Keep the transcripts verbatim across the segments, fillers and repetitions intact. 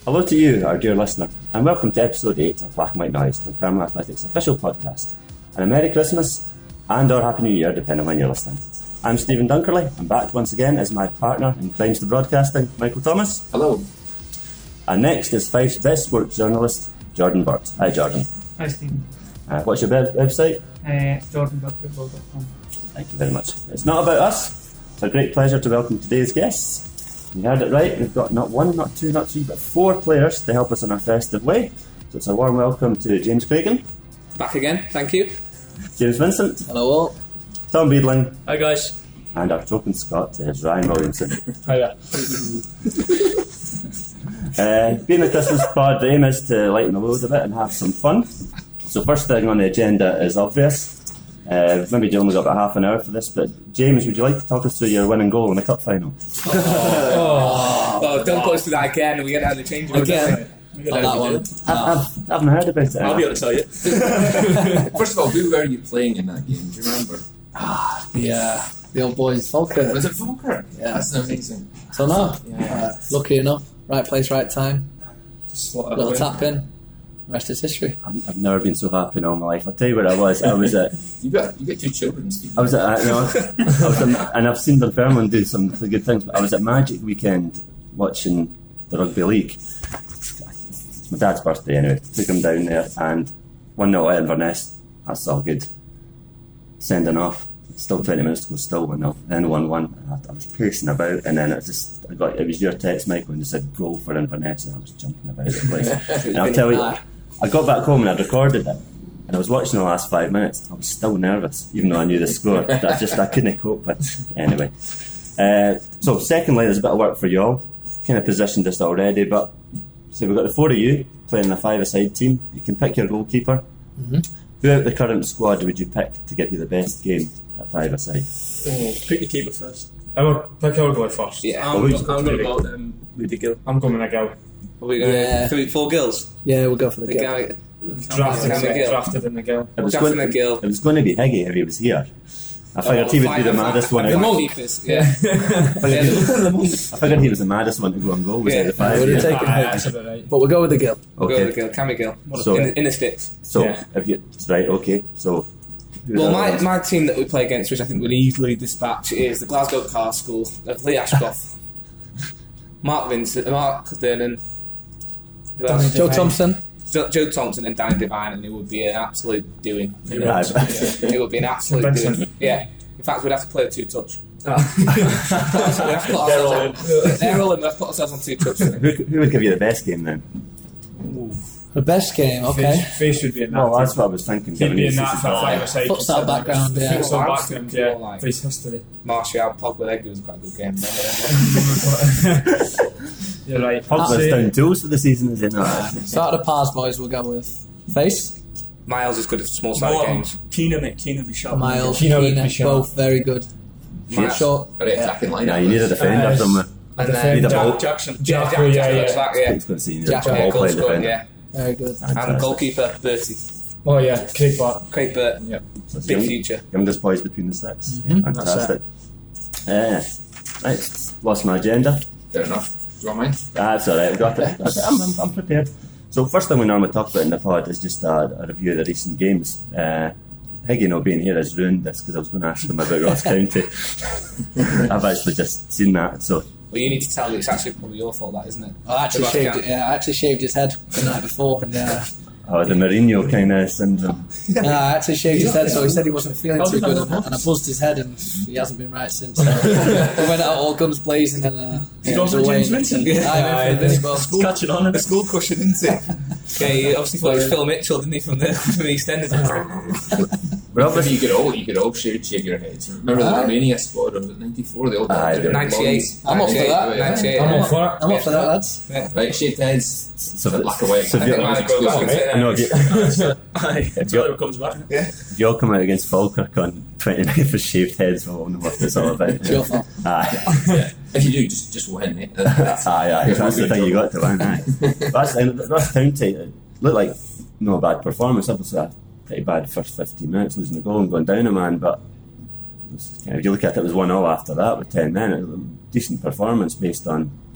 Hello to you, our dear listener, and welcome to episode eight of Black and White Noise, the Dunfermline Athletics official podcast. And a Merry Christmas and or Happy New Year, depending on when you're listening. I'm Stephen Dunkerley. I'm back once again as my partner in Crimes to Broadcasting, Michael Thomas. Hello. And next is Fife's best sports journalist, Jordan Burt. Hi, Jordan. Hi, Stephen. Uh, what's your web- website? Uh, jordan burt football dot com. Thank you very much. It's not about us. It's a great pleasure to welcome today's guests. You heard it right. We've got not one, not two, not three, but four players to help us in our festive way. So it's a warm welcome to James Cragen. Back again, thank you. James Vincent. Hello all. Tom Beadling. Hi, guys. And our token Scot is Ryan Williamson. Hiya. uh, being a Christmas pod, the aim is to lighten the load a bit and have some fun. So first thing on the agenda is obvious. Uh, maybe you only got about half an hour for this, but James, would you like to talk us through your winning goal in the cup final? Oh, oh don't go through that again. We get out of the change room Again. On that one. I've, I've, I haven't heard about it. I'll be able to tell you. First of all, who were you playing in that game? Do you remember? Ah, the, uh, the old boys, Falkirk. Was it Falkirk? Yeah. That's amazing. So no, Yeah. uh, lucky enough, right place, right time, Slot it little away. tap in, rest is history. I've, I've never been so happy in all my life. I'll tell you where I was. I was at... You got you got two children, Steve. I was at... Uh, no, I was at, and I've seen Dunfermline do some really good things, but I was at Magic Weekend watching the Rugby League. It's my dad's birthday anyway. Took him down there and one nil at Inverness. That's all good. Sending off. Still twenty minutes to go, still one nil. Then one one. I, I was pacing about and then it just... I got, it was your text, Michael, and you said goal for Inverness and I was jumping about the place. And I'll tell you, I got back home and I'd recorded it and I was watching the last five minutes. I was still nervous, even though I knew the score. I just I couldn't cope with it. Anyway. Uh, so secondly, there's a bit of work for you all. Kind of positioned this already, but so we've got the four of you playing a five-a-side team. You can pick your goalkeeper. Mm-hmm. Who out of the current squad would you pick to give you the best game at five-a-side? Oh, pick the keeper first. I will pick our goal first. Yeah, I'm, Well, go- I'm going to go um, Rudy Gill. I'm going to go. Are we going Yeah. three, four girls? Yeah, we'll go for the The game. guy, Drafted, Cameron Gill. drafted in the Gill. It was, Captain going, and Gill. it was going to be Higgy if he was here. I figured he would be the maddest one. The out- monk. Yeah. I figured he- I figured he was the maddest one to go on goal. Was Yeah. out of the five? Would yeah. have taken Ah, Higgy. that's about right. But we'll go with the Gill. We'll go with Okay. the Gill. Cammy Gill. So- in, the, in the sticks. So Yeah. if you right, okay. So who's Well, the my, other my team that we play against, which I think we'll easily dispatch, is the Glasgow Car School of Lee Ashcroft, Mark Vincent, Mark Vernon, who else? Joe Thompson. Jo- Joe Thompson and Danny Devine, and it would be an absolute doing. ones? Right. It would be an absolute Vincent. doing. Yeah. In fact, we'd have to play a two-touch. Ah. We'd have to put They're all ourselves on- They're all in. We'd have to put ourselves on two touch. who, who would give you the best game then? The best game, okay. Face, face should be in that. Well, that's what I was thinking. He'd given be in his that, season. that five-a-side. Futsal background, yeah. Futsal Well, background, more yeah. like- Face history. Martial, Pogba, Edgar was quite a good game. You're right. Pogba's down tools for the season, is it not? Start of the Pars boys, we'll go with Face. Miles is good at small-sided games. Keena, mate. Keena be sharp. Miles, Keena would Keena, be sharp. both very good. Miles. Short. Very attacking line. Yeah, you need a defender Uh, somewhere. And Defend- then Need a ball. Jack, Jackson. Yeah, Jack, Jack, yeah, Jack, yeah. looks like, yeah. It's good to see you. Jack- a Yeah, ball goal playing scoring, defender. yeah. Very good. And Fantastic. goalkeeper, Bertie. Oh, yeah. Craig Bart. Craig Burt. Yeah. So it's Big young- future. Youngest boys between the six. Mhm. Fantastic. Uh, right, lost my agenda. Fair enough. Do you want mine? That's alright, we got it. That's it. I'm, I'm, I'm prepared. So first thing we normally talk about in the pod is just a, a review of the recent games. Uh, Higgy not being here has ruined this because I was going to ask him about Ross County. I've actually just seen that, so Well, you need to tell me it's actually probably your fault, that, isn't it? I actually Sebastian. shaved it, yeah, I actually shaved his head the night before. And, uh, oh, the Mourinho kind of syndrome. uh, I actually shaved his head, so he said he wasn't feeling too good, and, and I buzzed his head, and he hasn't been right since. So we went out all guns blazing, and uh, You yeah, go it was for away. James Vincent? Yeah, I went for Vinny Boss. Catching on. A school crusher, didn't he? Yeah, he obviously thought it was Phil Mitchell, didn't he, from the, from the EastEnders? But Maybe obviously, you could all you could all shave, shave your heads. Remember the Aye. Romania squad of ninety-four? They all Aye, had their ninety-eight. blondes. I'm up for that. ninety-eight. I'm up for it. I'm up for that, lads. Yeah. Right, shaved heads. so Bit black away. so I if think you- mine grow back into I know if you, Aye. Until it comes back. if you all come out against Falkirk on twenty-ninth for shaved heads, we'll know what it's all about. It's your fault. Aye. Yeah. If you do, just just win it. That's- Aye, aye, that's the thing you got to win, aye. That's, and Ross County, it looked like no bad performance, obviously a pretty bad first fifteen minutes, losing the goal and going down a man, but it was, if you look at it, it was one all after that with ten men. It was a decent performance based on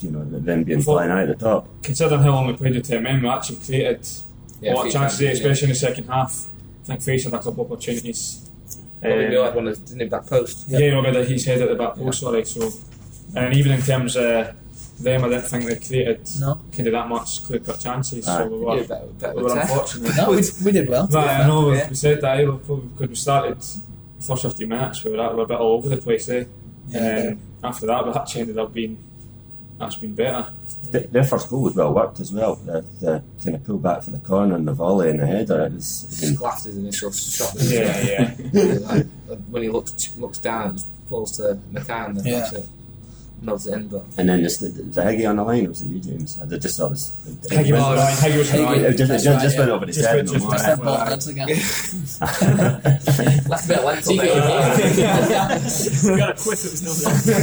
you know, them being Before- flying out at the top. Considering how long we played with ten men, we actually created Yeah, a lot a of few chances, chances, especially in the second half. I think Face had a couple of opportunities. Probably Um, we had one that didn't have that post. Yeah, yeah well, he's head at the back post, sorry. So, and even in terms of them, I didn't think they created No. kind of that much clear cut chances. Aye. So we We were, did better, better we with were ten. unfortunate. No, we, we did well. Right, I know, Yeah. we said that either because we started the first fifteen minutes, we were, at, we were a bit all over the place there. Yeah, and then after that, we actually ended up being, that's been better. Th- Their first goal was well worked as well. The, the kind of pull back for the corner and the volley and the header. It was. I mean, Just glassed his initial shot. Yeah, yeah. Like, when he looks looks down, it falls to McCann and Yeah. that's it. Nods it in, but and then just the, the Higgy on the line, or was it you, James? I just thought it was. Higgy was Oh, right, Higgy was Higgy. right. It just, That's it just, right, just yeah. went over his Just head. went- no just more. Just went- that ball once again. left a bit of length on there. Got a quiff, it was no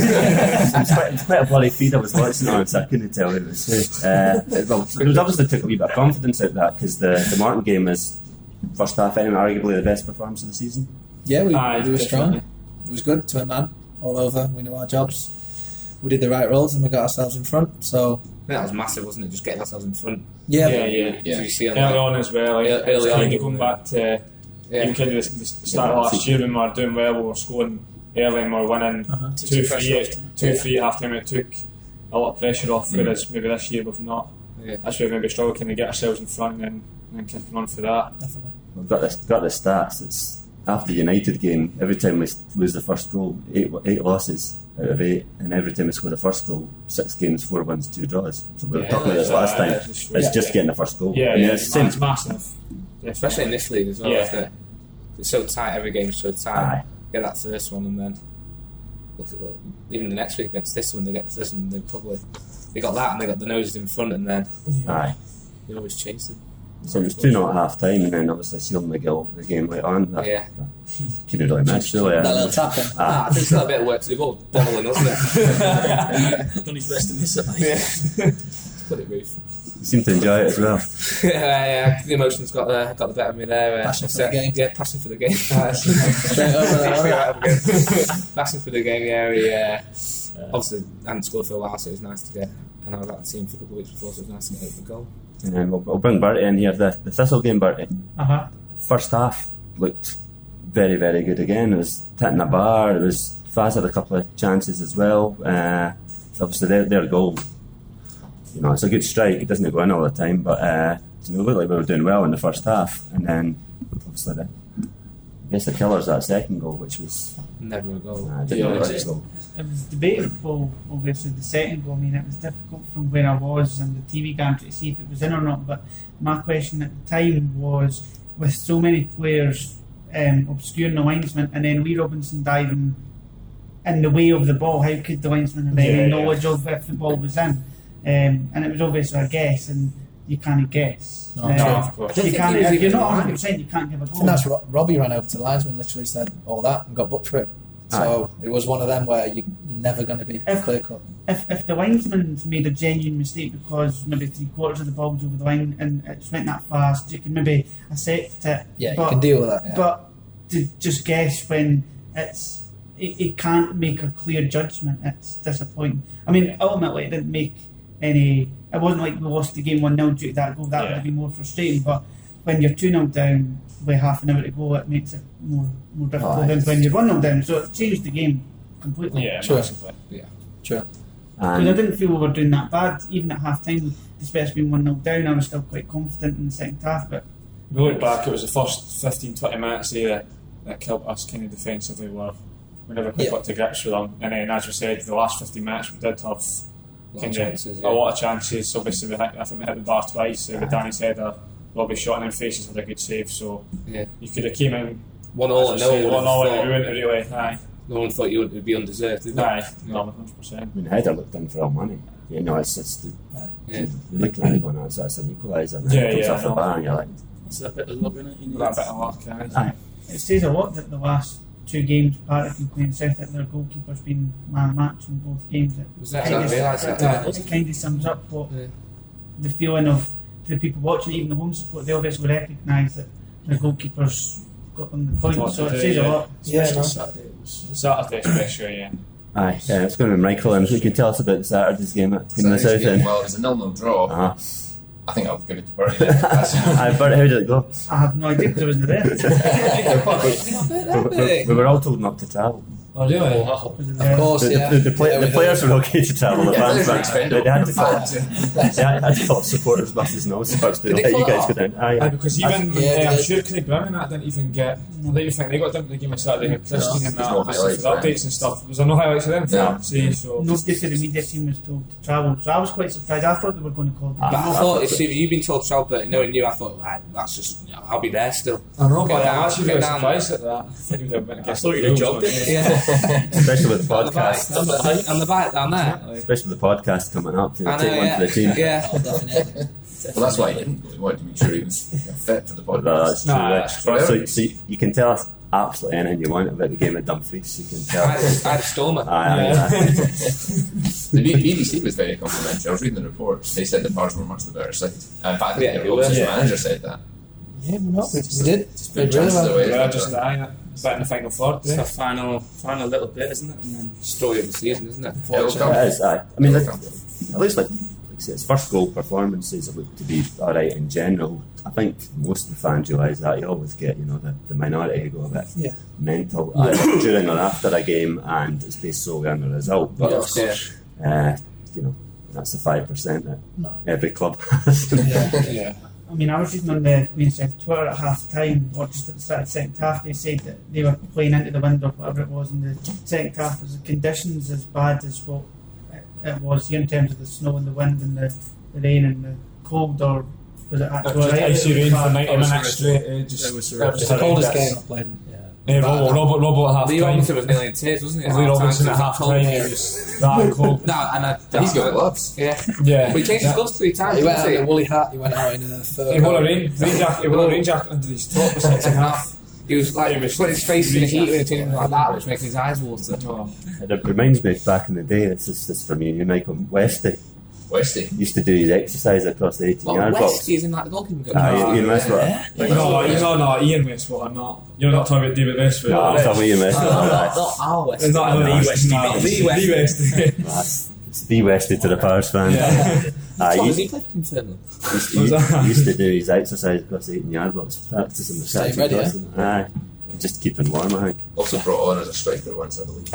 It's quite, it's quite a bloody feed I was watching on, so I couldn't tell who it was. Uh, well, it was obviously took a wee bit of confidence out of that because the, the Martin game is first half anyway, arguably the best performance of the season. Yeah, we, Aye, we were strong. definitely. It was good to a man, all over. We knew our jobs. We did the right roles and we got ourselves in front. So That was massive, wasn't it? Just getting ourselves in front. yeah, Yeah, yeah. Did you see on Early that? on as well, like, Yeah, it was early kind on. of going back to Yeah. even kind of the, the start of Yeah, last year when we were doing well, we were scoring early and we were winning Uh-huh. two Took some three pressure off. two three at half time. It took a lot of pressure off, whereas maybe this year we've not. Yeah. That's where we maybe struggle kind of get ourselves in front and then and kicking on for that. definitely. We've got, this, got the stats. It's after the United game, every time we lose the first goal, eight, eight losses out of eight, and every time we score the first goal, six games, four wins, two draws. So we were Yeah, talking about this yeah, last time. yeah, It's it's- yeah. just getting the first goal. Yeah, I mean, yeah, it's it's, the same. it's massive. Especially in this league as well, Yeah. isn't it? It's so tight, every game's so tight. Aye. Get that first one and then look at, look, even the next week against this one, they get the first one, they probably they got that and they got the noses in front and then Aye. they always chase them. So it was two nil at half time, and then obviously Sean McGill the game later on. That, Yeah. couldn't really miss, really. That uh, little tap in. Ah, I think it's got a bit of work to do, but doubling, wasn't it? Done his best to miss it. Yeah. Put it roof. seemed to enjoy it as well. yeah, yeah, the emotions got the got the better of me there. Uh, Passion for so- the game. Yeah, passion for the game. Straight over there. Passion for the game, yeah. He, uh, obviously, hadn't scored for a while, so it was nice to get. And I was at the team for a couple of weeks before, so it was nice to get the goal. And then we'll, we'll bring Bertie in here. The, the Thistle game, Bertie. Uh-huh. First half looked very, very good again. It was hitting the bar. It was Faz had a couple of chances as well. Uh, obviously, their, their goal, you know, it's a good strike. It doesn't go in all the time, but uh, you know, it looked like we were doing well in the first half. And then, obviously, the, I guess the killers that second goal, which was Never a goal. uh, didn't Yeah, look like it's- a goal. It was debatable, obviously, the second goal. I mean, it was difficult from where I was and the T V gantry to see if it was in or not. But my question at the time was, with so many players um, obscuring the linesman and then Lee Robinson diving in the way of the ball, how could the linesman have any Yeah, yeah. knowledge of if the ball was in? Um, and it was obviously a guess, and you can't guess. No, Um, No, of course. You think can't, he was if you're even not one alive. hundred percent, you can't give a goal. And that's Ro- Robbie ran over to the linesman, literally said all that and got booked for it. So it was one of them where you, you're never going to be If- clear cut. If, if the linesman's made a genuine mistake because maybe three quarters of the ball's over the line and it's went that fast, you can maybe accept it. Yeah, but, you can deal with that. Yeah. But to just guess when it's it, it can't make a clear judgment, it's disappointing. I mean, ultimately, it didn't make any. It wasn't like we lost the game one nil due to that goal. That would Yeah. have been more frustrating. But when you're two nil down with half an hour to go, it makes it more more difficult Aye. than when you're one nil down. So it changed the game completely. Yeah, Sure. massively. Sure. Because I And didn't feel we were doing that bad, even at half time. Despite us being one nil down, I was still quite confident in the second half. But We look back, it was the first fifteen to twenty minutes there that, that killed us kind of defensively. Where we never quite Yeah. got to grips with them. And then, as we said, the last fifteen minutes we did have Lot kind of of chances, a yeah. lot of chances. Obviously, we hit, I think we hit the bar twice. Uh, with Danny's header, Robbie shot and then Faces had a good save. So Yeah. you could have came in One all and as I no said, one one all and thought, it ruined it really. Aye, no one thought you would be undeserved, did they? aye, Yeah. no, one hundred percent. I mean, header looked in for all money. You know, it's just the, Yeah. you're looking at it going, that's, that's an equaliser. And Yeah, it comes yeah, off the I know. bar and you're like, It's a bit of luck in it. You That bit of luck, aye. aye. it says a lot that the last two games, Partick and Queen South, that their goalkeeper's been man of the match in both games. It Was that- I kind didn't realise of, that. it kind of sums up what Yeah. the feeling of the people watching, even the home support. They obviously recognise that their goalkeeper's got them the What points, so to it do, says a yeah. lot. Yeah, no. Saturday especially, yeah. Aye, yeah, it's going to be Michael, and you can tell us about Saturday's game at in the South End. Well, it was a nil-nil draw. Uh-huh. I think I'll give it to Bertie then. That's- Aye, Bert, how did it go? I have no idea because I wasn't there. we, we, we were all told not to travel. Oh, really? Of course, The, yeah. the, the, play, Yeah, the we players were okay to travel. The Yeah, fans they're weren't. expendable. They had to call. They had had to call supporters buses and all sorts to Did they let you call it guys go off? down. Aye, Aye, aye. because even Yeah, uh, I'm they- sure Craig Brown and that didn't even get. I don't even think they got done to the game on Saturday. Christian and There's that, no just highlights, with updates and stuff. Was there no highlights of them? No. See, so Nobody to the media team was told to travel, so I was quite surprised. I thought they were going to call. But I thought, if you've been told to travel, but knowing you, I thought, right, that's just, you know, I'll be there still. I know, but Get I'm down, actually get very down. surprised at that. I think we went against thought you'd have the jogged Wolves, it. yeah. Yeah. Especially with the On the back, podcast. on the, on the back down there. Especially with the podcast coming up. You know, I know, take one yeah. for the team. Yeah. Oh, definitely. Well, that's why he didn't go. He wanted to make sure he was fit for the But, podcast. uh, that's true. Nah, right. that's true. So, so you, you can tell us absolutely anything you want about the game at Dumfries. You can tell. I had, I had a stormer. Aye, aye, aye. The B- BBC was very complimentary. I was reading the reports. They said the Pars were much the better side. Uh, in fact, Yeah, the they were. opposition Yeah. manager said that. Yeah, we're not. We, we did. Just Played put really chances well. away. We're just aye, back in the final third. It's Yeah. a final, final little bit, isn't it? And then Story of the season, isn't it? Yeah, it'll come. It is, aye. I mean, It'll like, come. at least like, like I say, his first goal performances have looked to be alright in general. I think most of the fans realise that. You always get, you know, the, the minority who go a bit Yeah. mental either during or after a game, and it's based solely on the result. But, Yeah, of course. uh, you know, that's the five percent that No. every club has. Yeah. Yeah. I mean, I was reading on the Queen's Twitter at half time, or just at the start of the second half, they said that they were playing into the wind or whatever it was in the second half. Was the conditions as bad as what it, it was here in terms of the snow and the wind and the, the rain and the cold, or was it actually Just alright? icy rain for ninety It was minutes straight. uh, Just, It was that was It's the coldest horrendous. game I've played in. Yeah, Robert, Robert, Robert at half Lee time. Robinson was nearly in tears, wasn't he? Lee Robinson at It was half cold time. here. It was that cold. No, and I, He's got gloves. Yeah. Yeah. But he changed his gloves three times. He went out didn't in he? a woolly hat. He went out in a fur He wore a coat. rain, rain jacket. He wore a rain jacket under his top. The second half. He was like, he was putting his face in the heat when he turned like that, which making his eyes water. Oh. It reminds me of back in the day. This is this for me and you, Michael Westy Westy. used to do his exercise across the eighteen Well, yard West, box. he's in like the goalkeeping coach. Ah, Ian Westwood. No, no, no, Ian Westwood. I'm not. You're not talking about David Westwood. No, I'm talking about Ian Westwood. No, not, Aye. not our West. It's not No, Lee it's Westy. not no, Lee Westy. Lee Westy. That's it's the Westy to the Pars fan. Yeah. Aye, Tom, he has he played in Finland? used, he, he used to do his exercise across the eighteen yard box, practicing the Stay catching ready, cross. Aye, just keeping warm, I think. Also brought on as a striker once, I believe.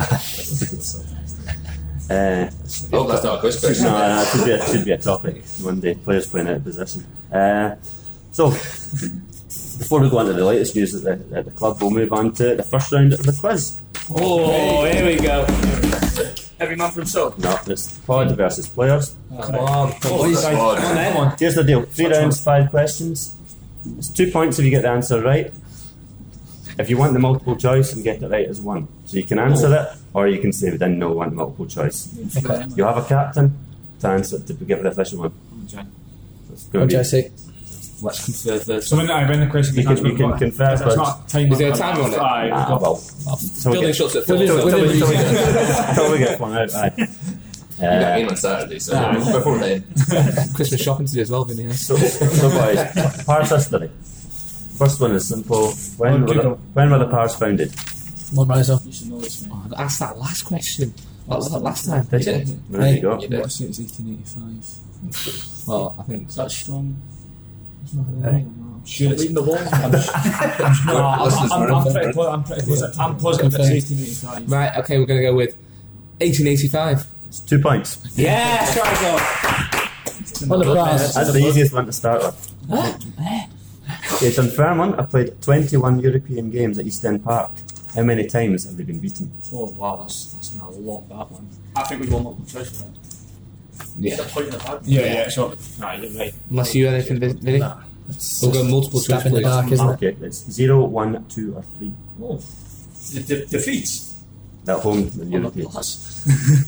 Uh, Oh, that's not a quiz question. no, that should be a, should be a topic one day. Players playing out of position. Uh, so, before we go on to the latest news at the, at the club, we'll move on to the first round of the quiz. oh, here we go. Every man for himself. No, it's pod versus players. Come on. Oh, that's odd. Come on, then. Come on. Here's the deal: three rounds, five questions. It's two points if you get the answer right. If you want the multiple choice and get it right, is one. So you can answer it, or you can say we didn't know we want multiple choice. Okay. You have a captain to answer to give the official one. It's going What to did I be, say? Let's confer first. So when I win the question, You can- you can confess, It's but- not time. Is there a time on it? Aye, we've ah, got- well, till we Building get, shots at four. till we- so- till we- till we get- till we get one out. Aye. You got a Uh, game on Saturday, so before then. Christmas shopping to do as well, Vinny. yeah. so, so boys, Pars history. First one is simple. When Oh, were the, Google. when were the Pars founded? One riser. You should know this, man. Oh, I asked that last question. What was that last time? Did you? There you go. You did. Since eighteen eighty-five. Well, I think Is that strong? I'm sure it's. Leading the ball. No, I'm, Listeners I'm, were I'm, in. pretty, po- I'm pretty positive. I'm positive it's eighteen eighty-five. Right, okay, we're going to go with eighteen eighty-five. It's two points. Yeah, try go. One of the Pars. That's the easiest one to start with. Okay, it's unfair one. I've played twenty-one European games at East End Park. How many times have they been beaten? Oh wow, that's that's not a lot. That one. I think we won multiple choice for that. Yeah. The point in the bag. Yeah, yeah, so. Nah, you're right. Unless you had anything, Vin- Vinny? Nah. It's We'll go multiple stab choice, in the please. dark, isn't it? Okay, it's zero, one, two, or three. Oh. The, the defeats. At home, the Oh, European. plus.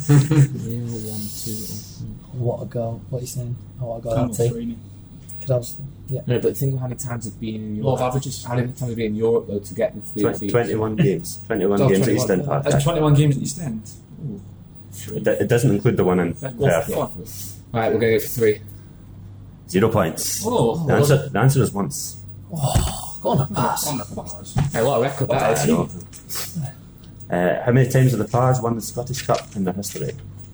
What a goal. What are you saying? Oh, what a goal Time that take. three. Could I was, yeah. No, but think of how many times have been in Law Europe. of averages. How many times have been in Europe, though, to get the three Tw- defeats? twenty-one games. twenty-one Oh, games at East twenty-one. End Park. That's twenty-one games at East End. It, it doesn't include the one in Go Perth. for it. Right, we're going to go for three. Zero points. Oh. The answer, the answer is once. Go on, a pass. On the bars. Hey, what a record that I is. know. Uh, how many times have the Pars won the Scottish Cup in their history?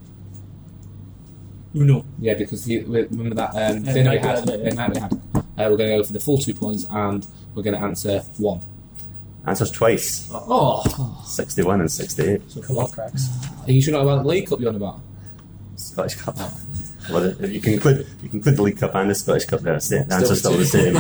Uno. Yeah, because you, remember that um, Yeah, dinner we night had. we had, yeah. The night we had. Uh, we're going to go for the full two points, and we're going to answer one. Answers twice. Oh, sixty-one and sixty-eight. So come on, cracks. are you sure not about the League Cup you're on about? Scottish Cup. Well, if you can include you can include the League Cup and the Scottish Cup there. The answer's still the same.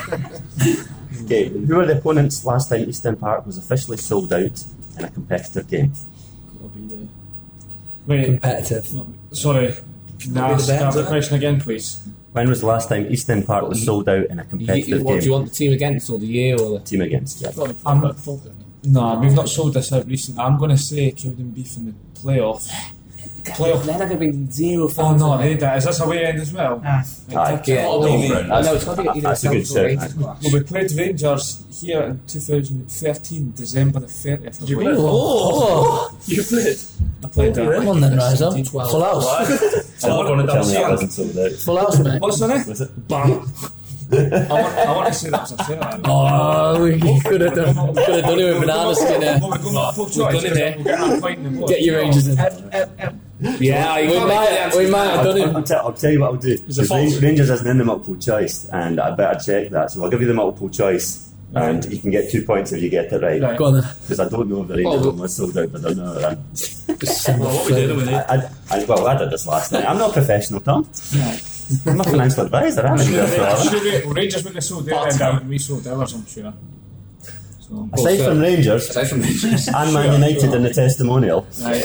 eh? Okay, who were the opponents last time Eastern Park was officially sold out in a competitive game? Gotta be the. Wait, Competitive. sorry. Can I Could be ask the that better. question again, please? When was the last time Eastern Park was sold out in a You, you, competitive what, do you game? want the team against or the year or the? Team against, yeah. Gotta be I'm- Falkirk, Falkirk. No, we've not sold this out recently. I'm going to say Kilden Beef in the playoff. Playoff. They're not going to be zero Oh fans. no, they did. Is this away end as well? Ah, Aye. Yeah, Oh, no, no, I know it's got to be either That's a good Celtic or shout. Rangers clash. Well, we played Rangers here in two thousand thirteen, December the thirtieth. Did you play? Oh, You played. I played that. come on then, rise up. Full house. Oh, one of Tell me them. I wasn't sold out. Full house, mate. What's the name? Was it? Bang. I, want, I want to say that was a fair. Oh, we could have done, we could have done it with banana skin there. Well, we're going multiple We've choice. done it there. We'll get that point in the Get your Rangers in. Yeah, We might, we might have done I'll, I'll, it. tell, I'll tell you what I'll do. a Because false. Rangers isn't in the multiple choice, and I better check that. So I'll give you the multiple choice, and you can get two points if you get it right. Right. Go on then. Because I don't know if the Rangers Oh, one was sold out, but I don't know. I'm, Just send Well, what we did with it. I, I, I, well, I did this last night. I'm not a professional, Tom. I'm a financial advisor. I'm Sure, in this. sure, well, Rangers would have sold their end out and we sold ours, I'm sure. So, Aside from Rangers Aside from Rangers. and Man United in the testimonial, right.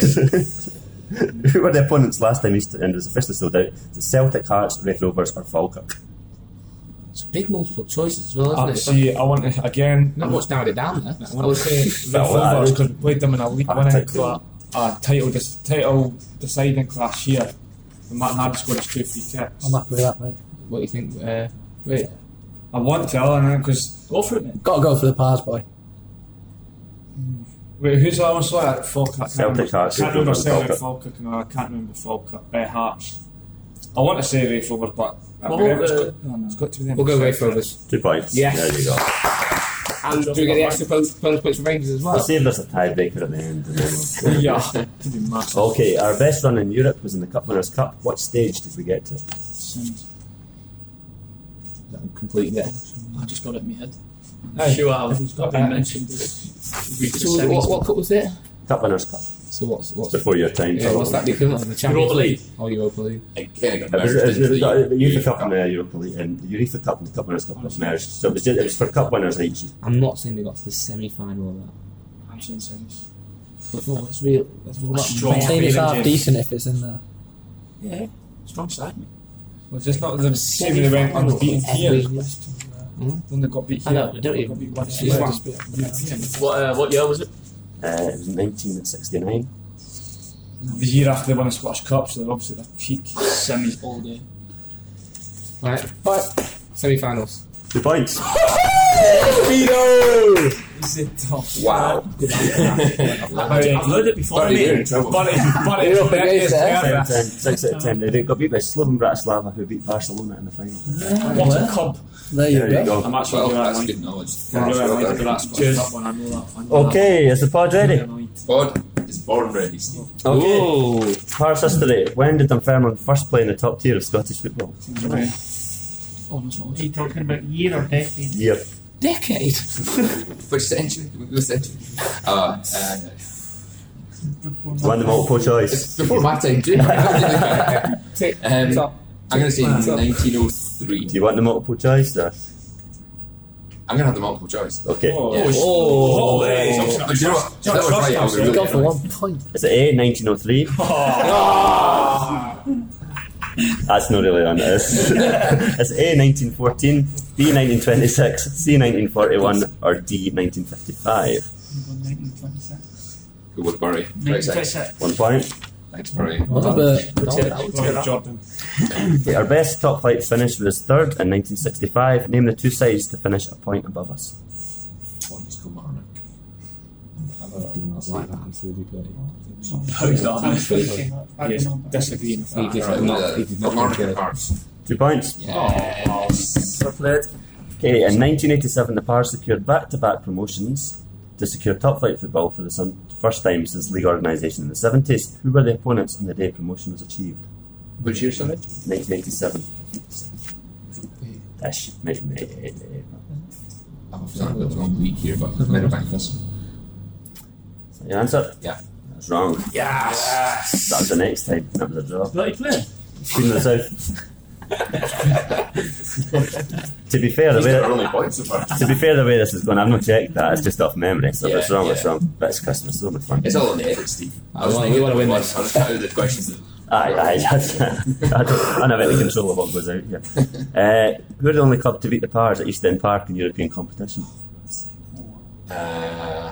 who were the opponents last time East End was officially sold out? The Celtic, Hearts, Raith Rovers, or Falkirk? it's big multiple choices as well, isn't Uh, it? see, I want to, again, Not much narrowed it down there. I want to say Well, Rovers I- because we played them in a league I winning take cla- uh, title, dis- title deciding clash here. And Martin Hardy scored his two free kicks. I'm happy with that, mate. What do you think? Uh, wait, I want to, I because Go for it, man. Got to go for the Pars, boy. wait, who's the other one? Sorry, uh, Falkirk. I can't Celtic, remember- Hearts, I can't remember Rovers and Celtic, Falkirk. Falkirk. No, I can't remember Falkirk. Uh, Hearts. I want to say Raith Rovers, but uh, Well, it's, uh, got, no, no. it's got to be them. we'll go Raith Rovers. Two points. Yes. There you go. And do we get the extra bonus bonus points for Rangers as We'll well? see if there's a tiebreaker at the end. And then we'll Yeah, to be massive. Okay, our best run in Europe was in the Cup Winners' Cup. What stage did we get to? Sims. Complete there. I just got it in my head. Aye. Sure, I've If got been that. mentioned. as- reached the So semis. what, what cup was it? Cup Winners' Cup. So what's what's Before your time. yeah, what's that the equivalent of the Champions Europa League. Or Europa League? It kind of It was, converted it was, into it was the the UEFA Cup and the Europa League, and the UEFA Cup and the Cup Winners' Cup got merged. So it was, just, it was for Cup winners each. I'm not saying they got to the semi-final of that. I'm saying semis. But no, that's real. That's real. Strong. Team is half Rangers. decent if it's in there. Yeah, strong side, mate. Was this not the team they went unbeaten here? Then they got beat I here. know, they don't even- Got beat one It's here. one. What, uh, what year was it? Uh, it was nineteen sixty-nine. The year after they won the Scottish Cup, so they're obviously at their peak. Semis all day. Right, but semi-finals. Two points. Is it tough? wow. I've heard it before, Buddy, you're in mate. trouble. Buddy, buddy, You're up that against is it, eh? fair. Out of ten, six out of ten. They got beat by Slovan Bratislava, who beat Barcelona in the final. What a cub. There you There you go. go. I'm actually Well, really that's annoyed. good knowledge. I'm really Well annoyed done. with that Scottish Cheers. Cup one. I know that. I know Okay, is the pod that. ready? I'm really annoyed. Bod is born ready, Steve. Okay. Oh, Pars history. When did Dunfermline first play in the top tier of Scottish football? Right. Oh, no, it's not. Are you talking about year or decade? Year. decade. Which century? Which century? Uh, uh, Won the multiple it's choice. before my time, too. Tick. um, Top. I'm going to say Top. nineteen oh three. Do you want the multiple choice? Or? I'm going to have the multiple choice. Okay. Oh, Yeah. oh, So, but you know what? If that was right, I would You have got for really one point. Is it A, nineteen oh three? That's not really on this. It's A, nineteen fourteen, B, nineteen twenty-six, C, nineteen forty-one, or D, nineteen fifty-five. nineteen twenty-six. Good work, Barry. Right side. nineteen twenty-six. One point. Thanks, Barry. What about Well, Jordan. Okay, our best top flight finish was third in nineteen sixty-five. Name the two sides to finish a point above us. One's Kilmarnock. Yes, disagree. He did Alright, not. uh, He did not Kilmarnock think and it. Hearts. Two points. Yes. Okay, in nineteen eighty-seven, the Pars secured back-to-back promotions to secure top flight football for the sun, first time since league organisation in the seventies. Who were the opponents on the day promotion was achieved? Which year, sorry? nineteen eighty-seven. Ish. Maybe eighty-eight. I was on the wrong week here, but I'm going to bank this. Is that your answer? Yeah. That's wrong. Yes! That was the next time. That was a draw. Bloody player. Queen of the South. To be fair, the He's way got only points so far. to be fair, the way this is going, I've not checked that. It's just off memory. So if it's Yeah, wrong, it's yeah. wrong. But it's Christmas, so much fun. It's all on the edit, Steve. I was we thinking wanna it win was this. I was out of the questions that Aye, aye, that's, I don't, I don't have any control of what goes out here. Uh, we're the only club to beat the Powers at East End Park in European competition. Uh,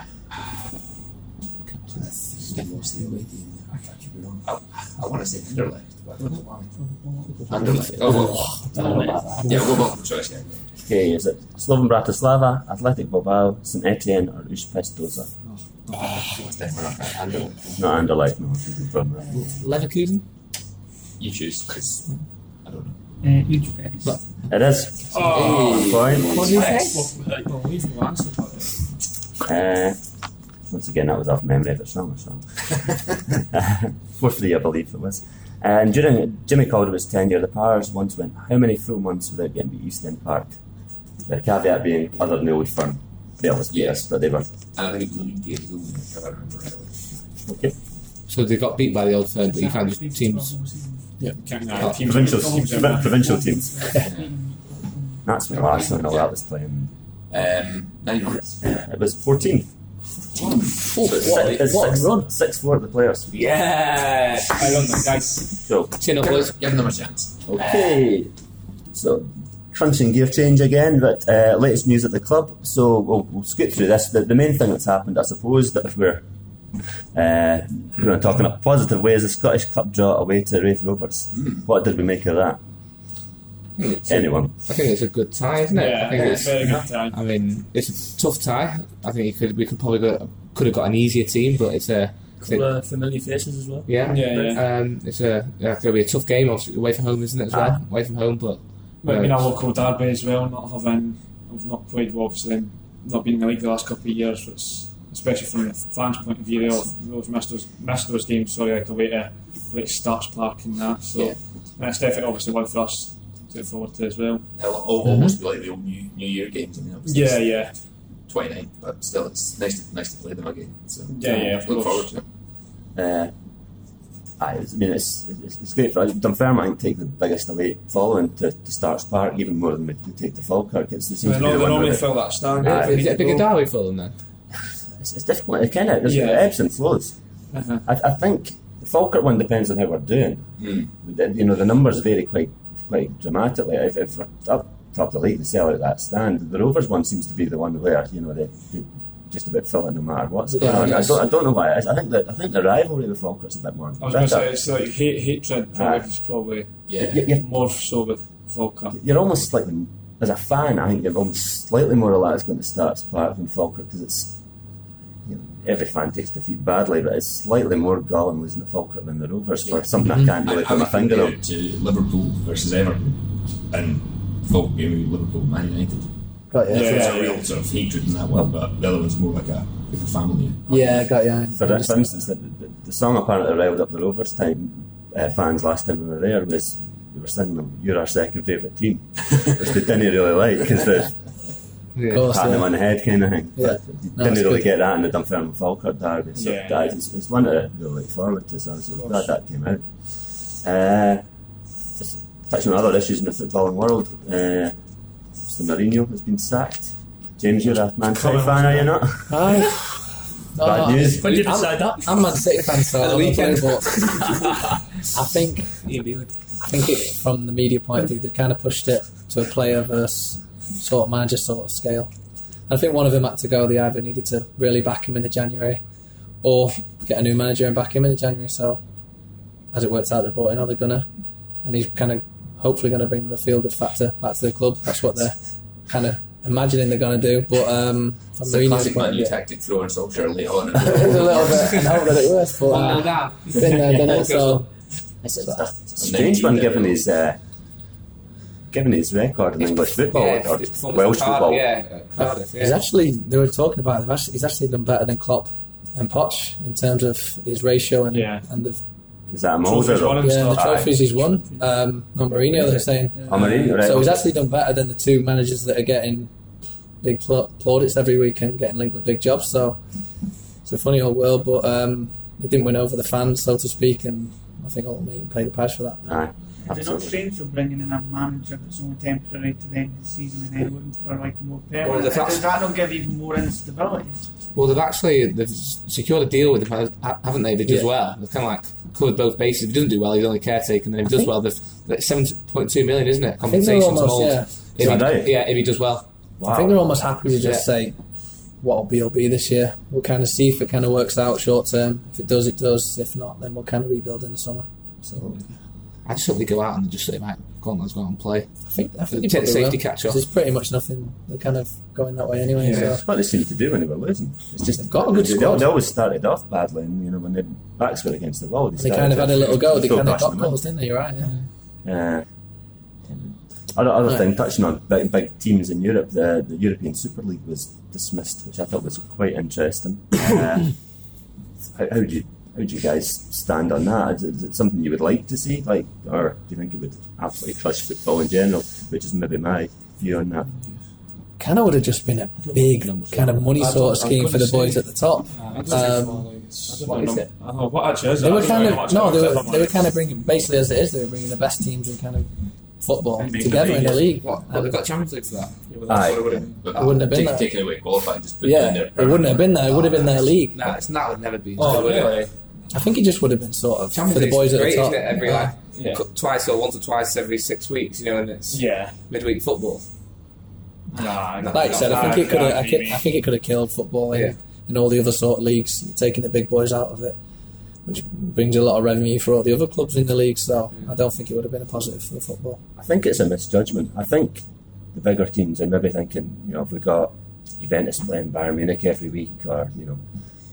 Steve lost the away game. I could be wrong. I, I want to say Anderlecht, but I don't know why. Anderlecht. Oh, well. Yeah, we'll go multiple choice. Yeah. Okay, is it Slovan Bratislava, Athletic Bilbao, Saint Etienne, or Ush Pestosa? Oh, it's definitely not Anderlecht. Not Anderlecht, no. From, uh, Leverkusen? You choose, because I don't know. Uh, Utrecht. it is. Oh, One point. What do you think? well, we've no answer for it. Uh, once again, that was off memory. If it's wrong, it's wrong. four three, I believe it was. And during Jimmy Calderwood's tenure, the Powers once went how many full months without getting to East End Park? The caveat being other than the Old Firm. They always beat us, but they were. And I think it was a league game, if I remember rightly. Okay. So they got beat by the Old Firm, but you can't just teams. Can't, no, teams Provincial, teams provincial, are- provincial teams. That's when Arsenal that was playing. Um, nine minutes. It was fourteen. So it's what- six- It's what a six, run. six four of the players. Yeah! I don't know, guys. So, Chin up, boys. Give them a chance. okay. So, crunching gear change again, but uh, latest news at the club. So, we'll, we'll skip through this. The, the main thing that's happened, I suppose, that if we're uh, you know, talking in a positive way, is the Scottish Cup draw away to Wraith Rovers. What did we make of that? I think it's a- Anyone? I think it's a good tie, isn't it? Yeah, I think it's. very good time. I mean, it's a tough tie. I think you could we could probably go, could have got an easier team, but it's a Couple of familiar faces as well. yeah, Yeah, yeah. Um, it's a yeah, it's gonna be a tough game. Obviously, away from home, isn't it? As well, Ah. away from home, but Might have been uh, a local derby as well, not having, we've not played, well, obviously, and not been in the league the last couple of years, so it's, especially from the fans' point of view, they've those missed those, missed those games, sorry, like away to, away to Starts Park and that, so Yeah. and it's definitely obviously one for us to look forward to as well. It'll al- almost be like the old New, New Year games. I mean, obviously Yeah, it's yeah. twenty-nine, but still, it's nice to nice to play them again. So Yeah, yeah, of look course. forward to it. Uh, aye, it's- I mean, it's, it's, it's great for us. Dunfermline, I think, take the biggest away following to, to Starks Park, even more than we, we take to Falkirk. It's, it seems They to be the one normally where fill that stand. Aye. is it a bigger derby for them then? it's, it's difficult. It kind of there's Yeah. ebbs and flows. Uh-huh. I, I think the Falkirk one depends on how we're doing. Mm. The- You know, the numbers vary quite quite dramatically. If, if we're up top of the league, they sell out that stand. The Rovers one seems to be the one where you know they, they just about fill it no matter what's going Yeah, on. I yes. don't I don't know why. it is. I think that I think the rivalry with Falkirk's a bit more. I was going to bitter. say, it's like hate, hatred probably, Aye. is probably Yeah. You- you- more so with Falkirk. You're almost slightly, as a fan, I think you're almost slightly more relaxed going to Starks Park than Falkirk because it's, you know, every fan takes defeat badly, but it's slightly more galling losing to Falkirk than the Rovers for something I can't really I, put my I finger on. compared to Liverpool versus Everton and Folk game with Liverpool Man United. Got you. Yeah. There's a real sort of hatred in that one, but the other one's more like a, like a family. Yeah, got you. For, for instance, the, the, the song apparently riled up the Rovers time uh, fans last time we were there was they were singing them, "You're our second favourite team," which they didn't really like because they're Yeah. Of course, patting them yeah. on the head kind of thing. Yeah. But you No, didn't it's really good. get that in the Dunfermline Falkirk derby. So Yeah, that- yeah. It's, it's one to really look forward to. So I was glad that came out. Uh, just touching on other issues in the footballing world, uh, Mister Mourinho has been sacked. James, you're a Man City fan, are you not? Aye. No, Bad no, news. I'm- When did you decide that? I'm Man City fan, so At the I'm weekend. but I think I think it, from the media point of view, they kind of pushed it to a player versus sort of manager sort of scale. I think one of them had to go. They either needed to really back him in the January, or get a new manager and back him in the January. So, as it works out, they brought in Ole Gunnar, and he's kind of hopefully going to bring the feel good factor back to the club. That's what they're kind of imagining they're going to do. But um, from It's a Mourinho's classic point Man of U view, tactic throwing Solskjaer late on. it is a little bit. I hope that it works, but One nil uh, down. been there, done it. So. It's a, it's a strange one given his uh, given his record in English football Yeah, or his performance Welsh at football. Cardiff, yeah, at Cardiff, yeah. He's actually, they were talking about it, they've actually, he's actually done better than Klopp and Poch in terms of his ratio and Yeah. and the Is that a Trophies Mulder? won and yeah and the stuff. trophies he's won. Um, not Mourinho, they're saying. Oh, Mourinho, right. So he's okay. actually done better than the two managers that are getting big pla- plaudits every week and getting linked with big jobs. So it's a funny old world, but um, he didn't win over the fans, so to speak, and I think ultimately he paid the price for that. Aye, Is it not absolutely. strange for bringing in a manager that's only temporary to the end of the season and then looking for like a more Well, permanent? the fact- Does that not give even more instability? Well, they've actually they've secured a deal with him, haven't they? If he does Yeah. well, they've kind of like covered both bases. If he doesn't do well, he's only caretaker, and then if he does think- well, there's like seven point two million, isn't it? I think they're Compensation to almost hold. yeah. If Is that he, right? yeah, if he does well. Wow. I think they're almost happy to just Yeah. say what'll be will be this year. We'll kind of see if it kind of works out short term. If it does, it does. If not, then we'll kind of rebuild in the summer. So I just hope they go out and just say, right, go on, let's go out and play. I think I think Take they the probably safety will. catch off. There's pretty much nothing. They're kind of going that way anyway. Yeah. So. That's what they seem to do when they were losing. It's just They've got a good they, squad. They always started off badly, and you know when their backs were against the wall, they, They started kind of had a little go. They full kind of bashing got them in. goals, didn't they? You're right. Yeah. Uh, other other Right. thing, touching on big, big teams in Europe, the, the European Super League was dismissed, which I thought was quite interesting. Uh, how, how do you how do you guys stand on that? Is, is it something you would like to see, like, or do you think it would absolutely crush football in general? Which is maybe my view on that. Kind of would have just been a big kind of money I sort of don't- scheme I'm for the gonna boys say- at the top. I don't Um, know, it's- what I don't is know- it? I don't know what actually is it? They I were don't kind know of much no, about they it. were they were kind of bringing basically as it is. They were bringing the best teams in kind of football And make together the in the biggest- league. What? Well, they've got Champions League for that. Yeah, well, that's Aye. what it would have been. But It wouldn't have been take, that. taking away qualifying, just put it in Yeah, there. it wouldn't have been there. It would have been their league. No, it's that would never be. Oh, would it? really? I think it just would have been sort of Champions for the League's boys at the great, top. isn't it? Every like Yeah. cu- twice or once or twice every six weeks, you know, and it's Yeah. midweek football. Nah, Like I said, I think it could have. I, Nah, could- I think it could have killed football in, Yeah. in all the other sort of leagues. You're taking the big boys out of it, which brings a lot of revenue for all the other clubs in the league. So I don't think it would have been a positive for football. I think it's a misjudgment. I think the bigger teams are maybe thinking, you know, if we got Juventus playing Bayern Munich every week, or you know,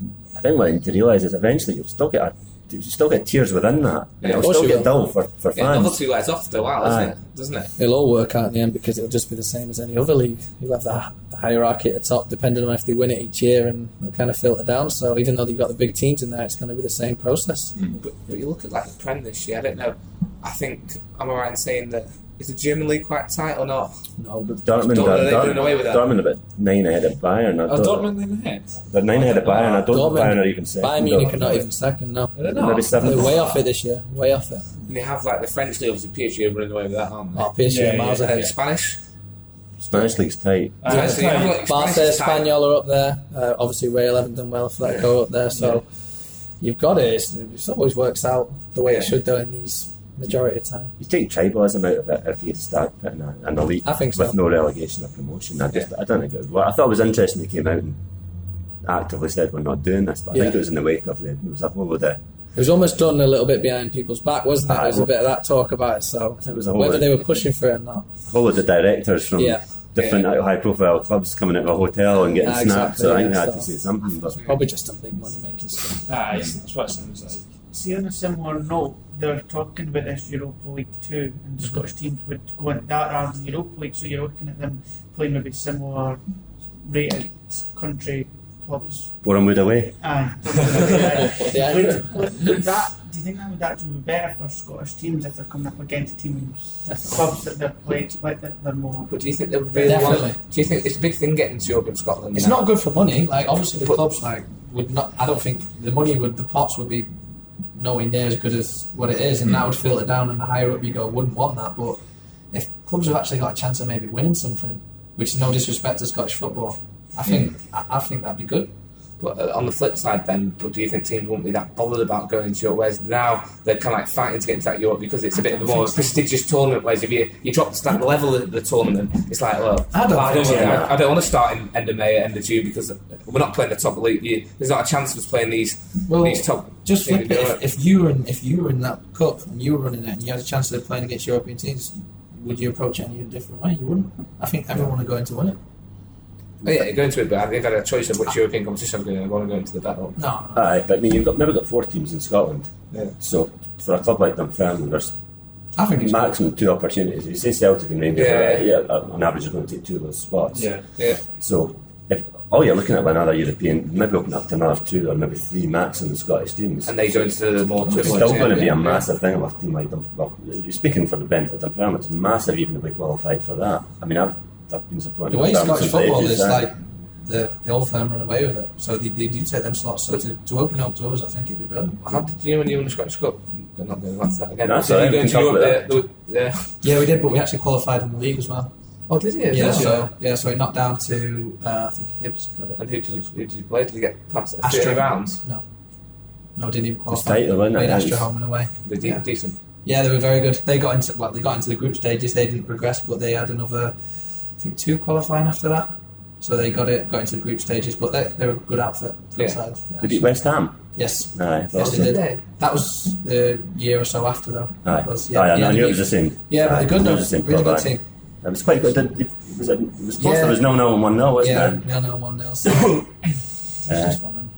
I think what they need to realise is eventually you'll still get a, you still get tiers within that. Yeah, It'll of course still you get will. dull for, for Yeah, another fans. two legs off after a while, isn't Aye. it? Doesn't it? It'll all work out in the end because it'll just be the same as any other league. You'll have the, the hierarchy at the top, depending on if they win it each year, and they'll kind of filter down. So even though you've got the big teams in there, it's going to be the same process. But, but you look at like the Prem this year. I don't know. I think am I right in saying that is the German league quite tight or not? No, but Dortmund, Dortmund, are, are they doing away with that? Dortmund about nine ahead of Bayern. I Are don't- Dortmund in the head? They're nine ahead of Bayern. I don't think Dortmund- Bayern are even second. Bayern Munich or- are not even second. No, Are they Maybe not? seventh. they're way off it this year. Way off it. And they have like the French league, obviously P S G are running away with that, aren't they? Oh, P S G Yeah, are miles yeah, ahead. And Spanish. Spanish league's tight. Uh, Yeah, so you have, like, Barca, Spanish is tight. Espanyol are up there. Uh, obviously, Real haven't done well for that go up there. So you've got it. It's, it always works out the way it Yeah. should do in these majority of time. You take tribalism out of it if you start putting a, an elite I think so. with no relegation or promotion. I just I don't think it would work. I thought it was interesting they came out and actively said we're not doing this, but I Yeah. think it was in the wake of the it was a whole of the It was almost done a little bit behind people's back, wasn't it? Ah, There was a well- bit of that talk about it. So it was a whole whether of, they were pushing for it or not, whole of the directors from Yeah. different high profile clubs coming out of a hotel and getting Ah, snapped. exactly, So I think yeah, they had to so- say something. But probably just some big money making stuff. Nah, it's, that's what it sounds like. See, on a similar note, they're talking about this Europa League two, and the Scottish teams would go into that rather than Europa League, so you're looking at them playing maybe similar rated country clubs. Boreham Wood away. Aye. Yeah. would, would, would that, do you think that would actually be better for Scottish teams if they're coming up against teams, if the clubs that they're playing, like that they're more. But do you think they really Definitely. want? Do you think it's a big thing getting to Europe in Scotland? It's now? not good for money. Like obviously the clubs like would not. I don't think the money would the pots would be nowhere near as good as what it is, and that would filter down. And the higher up you go, wouldn't want that. But if clubs have actually got a chance of maybe winning something, which is no disrespect to Scottish football, I think I, I think that'd be good. But uh, on the flip side, then, but do you think teams won't be that bothered about going into Europe? Whereas now they're kind of like fighting to get into that Europe because it's a bit of a more prestigious tournament. Whereas if you you drop the level of the tournament, it's like, well, I don't I think don't, so. wanna, I, I don't want to start in end of May or end of June because we're not playing the top elite. You, there's not a chance of us playing these Well, these top. Just teams flip in it. Europe. If, if you were in, if you were in that cup and you were running it and you had a chance of playing against European teams, would you approach it any different way? You wouldn't. I think everyone would go in to win it. Oh, yeah, go into it, but if I had a choice of which European competition I'm going to, I want to go into the battle. No, no. Aye, but I mean you've got maybe got four teams in Scotland. Yeah. So for a club like Dunfermline, there's I think it's maximum two opportunities. You say Celtic and Rangers, Yeah. are, yeah, on average are going to take two of those spots. Yeah. Yeah. So if oh, you're looking at another European, maybe open up to another two or maybe three max in the Scottish teams. And they go into the more It's triple still going to be yeah. a massive thing with a team like Dunfermline. Well, you're speaking for the benefit of Dunfermline, it's massive even to be qualified for that. I mean, I've, I've been supporting The way Dunfermline Scottish since the football eighties, is eh? like the, the old firm run away with it, so they, they do take them slots. So to, to open up to us, I think it'd be brilliant. How did you when you won the Scottish Cup? I'm not going to answer that again. That's Did all you right, go we into can talk Europe about the, the, yeah. Yeah, we did, but we actually qualified in the league as well. Oh, did you? Yeah, Did you? so yeah, so we knocked down to uh, I think Hibs got it. And who did you, who did you play? Did you get past Astra. thirty rounds? No, no, didn't even It's qualify. tight, though, isn't it? Played It's- Astra home and away. They're de- Yeah. decent. Yeah, they were very good. They got into well, they got into the group stages. They didn't progress, but they had another, I think, two qualifying after that. So they got it, got into the group stages. But they they were a good outfit, good Yeah. side. Yeah. They beat West Ham. Yes, Aye, yes, thought they so. did. They? That was the year or so after, though. Aye, Because, Aye, I, yeah, I they knew it beat- was the same. Yeah, but Aye, they're good it though. was the same Really club, good aye. team. It was quite good. It, it was, it was close. Yeah. There was no no and one no, wasn't Yeah, there? yeah, no, one nil. So it's Uh, just one of them.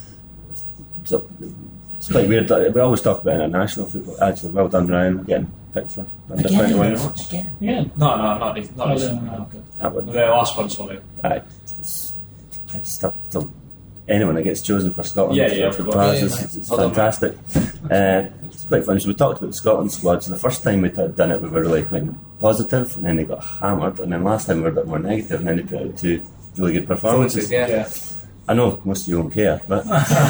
So it's quite weird. Like, we always talk about international football. Actually, well done, Ryan, getting picked for under twenty-ones. Yeah. No, no, not this- not this one. No. That would, The last one, sorry. aye, it's, it's tough. So anyone that gets chosen for Scotland, Yeah, yeah, for of the course. prize, Yeah, it's, yeah, it's, it's Well done, fantastic. uh, it's quite funny. So we talked about the Scotland squad. So the first time we had done it, we were really quite positive, and then they got hammered. And then last time we were a bit more negative, and then they put out two really good performances. Yeah. Yeah. I know most of you won't care, but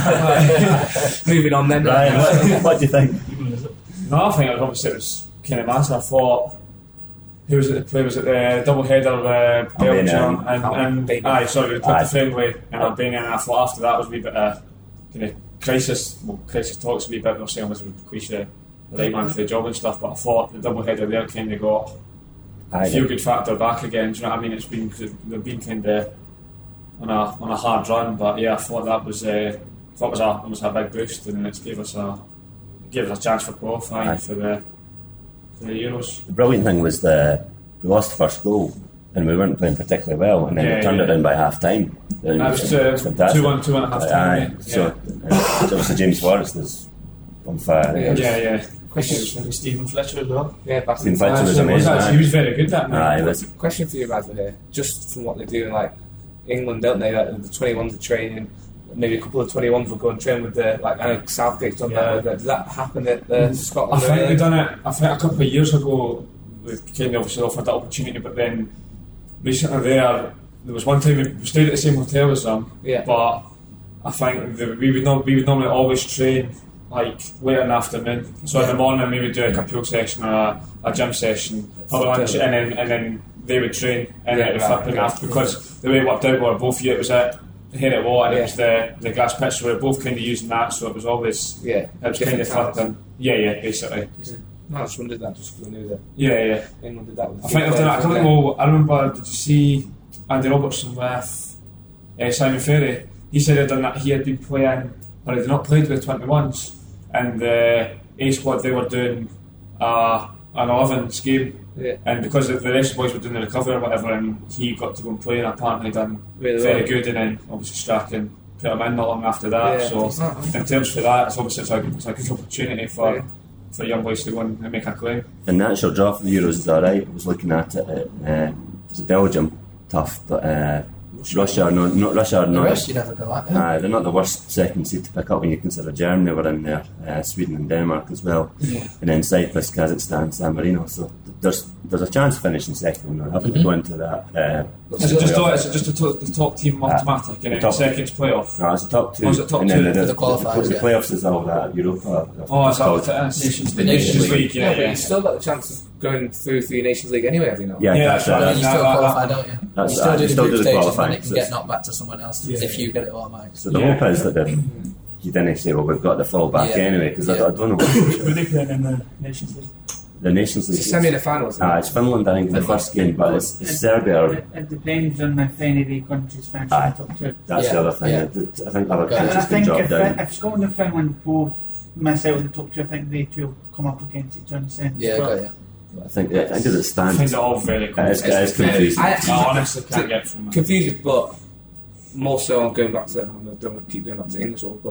Moving on then. Ryan, what, what do you think? No, I think it was obviously it was kind of massive. I thought who was it? Play was it the double header of uh, Belgium and, and, and aye, sorry, we played Aye. the friendly and Albania. And I thought after that was a wee bit of kind of crisis. Well, crisis talks a wee bit. We're saying was cliche, the right man for the job and stuff. But I thought the double header there kind of got Aye, a feel good factor back again. Do you know what I mean? It's been they've been kind of on a on a hard run, but yeah, I thought that was uh, thought was a was a big boost, and it gave us a gave us a chance for qualifying Aye. for the for the Euros. The brilliant thing was the we lost the first goal and we weren't playing particularly well, and then Yeah, we turned yeah. it in by half time. It That was uh, fantastic. two one two one at half time. Aye, so uh, obviously James Forrest is on fire. Yeah, Yeah, yeah. yeah. Question, And Stephen Fletcher as well. yeah, back Stephen in Fletcher time. was So amazing, that- aye. he was very good that night. Aye, it was. Question for you guys here, just from what they're doing, like England, don't they? Like, the twenty-ones are training. Maybe a couple of twenty-ones will go and train with the like. I know Southgate's done Yeah. that. Does that happen at the Scotland? I think really? they done it. I think a couple of years ago, they kind of obviously offered that opportunity, but then recently there, there was one time we stayed at the same hotel as them. Yeah. But I think the, we would not we would normally always train like late in the afternoon. So in the morning we would do like a pool session or a, a gym session for lunch, and then and then they would train and Yeah, it would right, flip in okay. after because the way it worked out were both years it was at here at Watt and Yeah. it was the the grass pitch, so we were both kind of using that. So it was always Yeah, it was kind different of times. flipping. Yeah, yeah, basically. No, I just wondered that just because I knew that Yeah, yeah. England did that. With I think I've done that. I can't remember. I remember. Did you see Andy Robertson with uh, Simon Ferry? He said he'd done that. He had been playing, but he had not played with twenty-ones. And the A squad they were doing uh, an elevens game, Yeah. and because the the rest of the boys were doing the recovery or whatever, and he got to go and play, and apparently done Really very well. good. And then obviously Strachan put him in not long after that. Yeah. So Oh, in terms for that, it's obviously it's a, it's a good opportunity for. Yeah. For young boys to go and make a claim. The natural draw for the Euros is alright. I was looking at it. Uh, it was Belgium, tough, but uh, Russia are not, not Russia are The not. rest you never go at. Yeah. Uh, they're not the worst second seed to pick up when you consider Germany were in there, uh, Sweden and Denmark as well, Yeah. and then Cyprus, Kazakhstan, San Marino. So there's there's a chance of finishing second. We're having to go into that. Uh, Is it just, playoff. is it just the, top, the top team automatic and the then top- second's playoff? No, it's the top two. Oh, is it top and two then for the, the qualifiers, The, yeah. playoffs is all that Europa. Oh, is that called. what it is? Nations The League. Nations League, Yeah, yeah, but yeah. you still got the chance of going through for your Nations League anyway, have you not? Yeah, Yeah, that's that's right. But you No, still I- qualify, I- don't you? That's you still right. do You the still group do the stages, and then qualifying, it can so get it's- knocked back to someone else Yeah. if you get it automatic. So the Yeah. hope is that the, you didn't say, well, we've got the fall back Yeah. anyway, because I, Yeah. I don't know. Were they playing in the Nations League? The Nations It's League. a semi and a final, isn't it? Ah, it's Finland, I think, in the first game, but it's, it's Serbia. Or, It, it depends on if any of the countries finish Aye. in the top two. that's Yeah, the other thing. yeah. I, I think other Okay. And I countries can think drop if, down. if Scotland and Finland both miss out of the top two, I think they two will come up against each other in the semis. Yeah, But got you. I think, yeah, I think as it I stands, think they're all very it is, confusing. it is confusing. I actually I honestly can't get from that. confused, but more so on going back to, I don't want to keep going back to English, but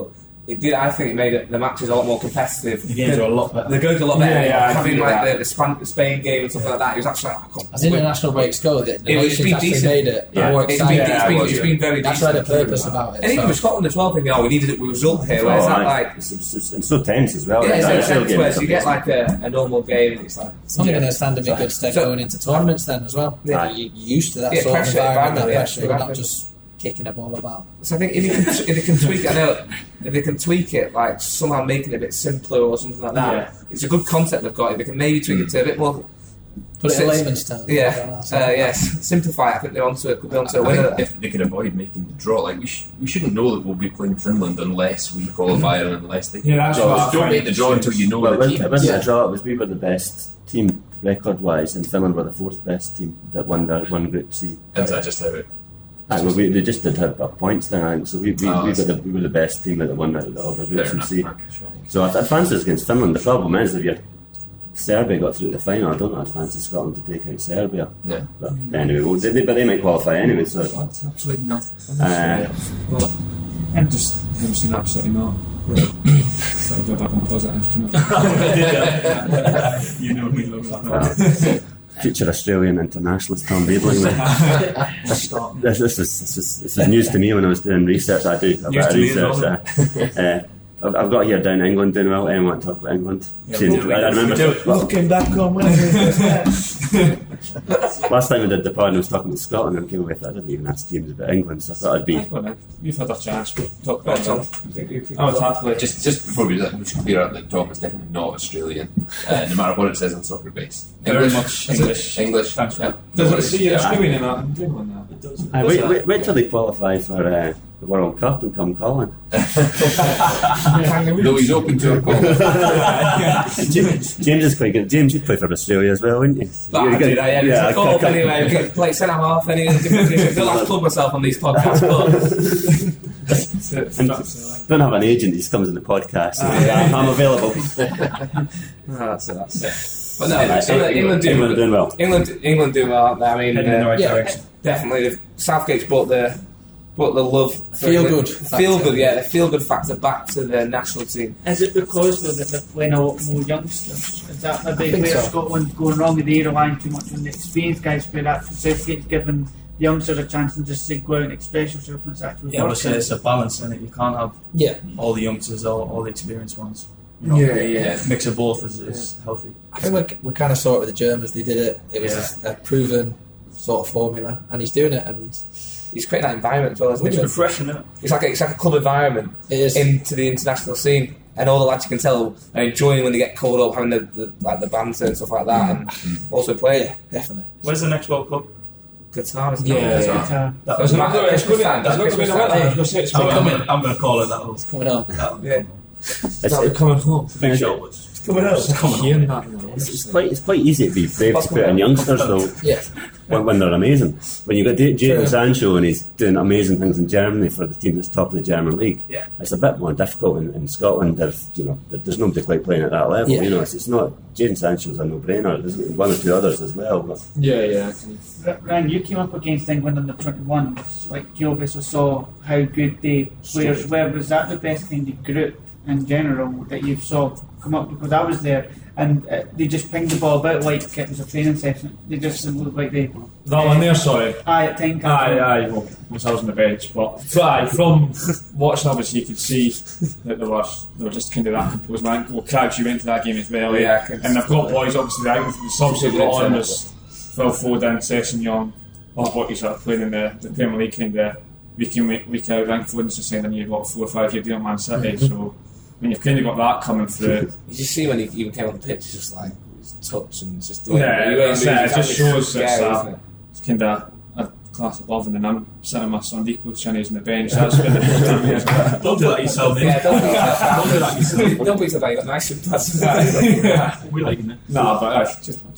It did. I think it made it, the matches a lot more competitive. The games were a lot better. The games were a lot better. Yeah, yeah, I having agree like with the, the, Span- the Spain game and stuff like that. It was actually like, oh, As international breaks go, the, the It was nations been actually decent. made it Yeah. more it's exciting. been, it's been, Yeah, it's been very That's why decent. the purpose about it. And even so. with Scotland as well, thinking, oh, we needed it, we result here. Oh, Whereas that, aye. like, it's, it's, it's, it's so tense as well. yeah, it's Like, like that real sense game where is you get something. like a, a normal game, and it's like, It's only going to stand in good stead So- going into tournaments then as well. Yeah. Like, you're used to that Yeah, sort of pressure environment, environment, that yeah, pressure. You're not exactly. just kicking a ball about. so I think if you can, if they can tweak it, I know, if they can tweak it, like somehow making it a bit simpler or something like that, Yeah. it's a good concept they've got. If they can maybe tweak it to a bit more, Put it in Six- layman's terms. yeah, uh, yes, simplify it. I think they're onto it. Could be onto a I winner. think if they could avoid making the draw, like we, sh- we shouldn't know that we'll be playing Finland unless we qualify and unless they. Yeah, that's So what I don't find make the draw until you know Well, it the wasn't, team. it wasn't Yeah. a draw. It was we were the best team record-wise, and Finland were the fourth best team that won the one Group C. Is that just how it? Aye, well, we, they just did have a points thing, I think. So we we, Oh, we, I see. were the, we were the best team that won out of all the Fair groups in enough. C. Okay. So I, I fancy us against Finland. The problem is if you're Serbia got through to the final, I don't know. I'd fancy Scotland to take out Serbia. Yeah. But anyway, well, they, they, but they might qualify anyway. So Absolutely not. uh, I'm just, I'm just an absolutely not. So I don't have a positive, do you know? You know me, love that. future Australian internationalist Tom Beadling. this, this, is, this, is, this is news to me when I was doing research. I do a News bit of to me as research. Uh, uh, I've, I've got here down England doing well. Anyone want to talk about England? Seems- I, I remember Looking back on when I last time I did the pod, I was talking about Scotland and came away with I didn't even ask James about England, so I thought I'd be. You've had a chance, but talk Right, about Tom. it. I was happy. Just, just before we do that, we should clear up that Tom is definitely not Australian, uh, no matter what it says on Soccer Base. Very much Is it? English. English. Thanks, Yeah. man. Does No it see you're worries. Australian in that? I'm doing on that. It does. Uh, wait, wait, wait till they qualify for uh, the World Cup and come calling. No, he's open to a call. James, James is quite good. James, you'd play for Australia as well, wouldn't you? But You're I good. did, I, yeah, Yeah, yeah, I call up can't- anyway. We get play centre half. Any different positions. I don't like to plug myself on these podcasts, but And don't have an agent. He just comes in the podcast. And, yeah, I'm available. no, that's it. That's it. But no, Right, so England, England, do, England doing well. England, England do well. aren't they? I mean, Heading in the uh, right yeah. direction. definitely. Southgate's brought the brought the love, for Feel the- good feel factor. good. Yeah, the feel good factor back to the national team. Is it because though that they're playing a lot more youngsters? Is that I maybe think where so. Scotland's going wrong? Are they relying too much on the experienced guys? But actually, Southgate's given the youngsters a chance to just say go out and express yourself, and it's actually Yeah, but working. it's, it's a balance in it. You can't have Yeah, all the youngsters, all, all the experienced ones. You know, Yeah, yeah. Mix of both is, is healthy. I think we, we kind of saw it with the Germans. They did it. It was a, a proven sort of formula, and he's doing it. And He's creating that environment as well, isn't Which he? is refreshing, isn't it? It's like a, it's like a club environment it is. into the international scene, and all the lads you can tell are enjoying when they get called up, having the, the like the banter and stuff like that, and also playing. Definitely. Where's the next World Cup? Guitar, isn't Yeah, it? yeah. But, uh, That It's was not my going to Christmas time. it's not going to be the weather. I was going to say it's I'm, I'm, coming. gonna, I'm going to call it that. One. Coming on. Yeah. It's, It's coming home. Big show was. Coming out. It's coming Hearing that. it's quite it's quite easy to be brave to put in youngsters though Yeah. when, when they're amazing. When you've got Da- Jadon True. Sancho and he's doing amazing things in Germany for the team that's top of the German league, Yeah. it's a bit more difficult in, in Scotland. There's you know there- there's nobody quite playing at that level. Yeah. You know it's, it's not Jadon Sancho's a no-brainer. There's one or two others as well. But Yeah, yeah. Ryan, you came up against England in the twenty-ones. Like you obviously saw how good the players were. Was that the best kind of group in general that you saw come up? Because I was there, and uh, they just pinged the ball about like it was a training session. They just didn't look like they. That one there, sorry. Aye, at ten. Aye, aye, well, was I was on the bench, but so, aye, from watching obviously you could see that there was they were just kind of that composed man. Well, Crabs, you went to that game as well, eh? Yeah, I can- and they've got boys obviously out. The subs they've got on was Phil Foden, Session Young, all what he's sort of playing in the, the Premier League kind of week in week, week out. Rank Foden's just saying, you've got four or five year deal at Man City, so I mean you've kind of got that coming through. You just see when he even came on the pitch, it's just like his touch and it's just the way Yeah, the way he that's moves, it. It it's just actually shows scary, it's, uh, isn't it? It's kind of a class above, and then I'm sitting on my Sunday clothes, Chinese on the bench. That's been the Don't do that yourself, mate. Yeah, don't be that. Don't do that yourself. Don't be so bad. You got nice sympaths. We like it. No, but uh,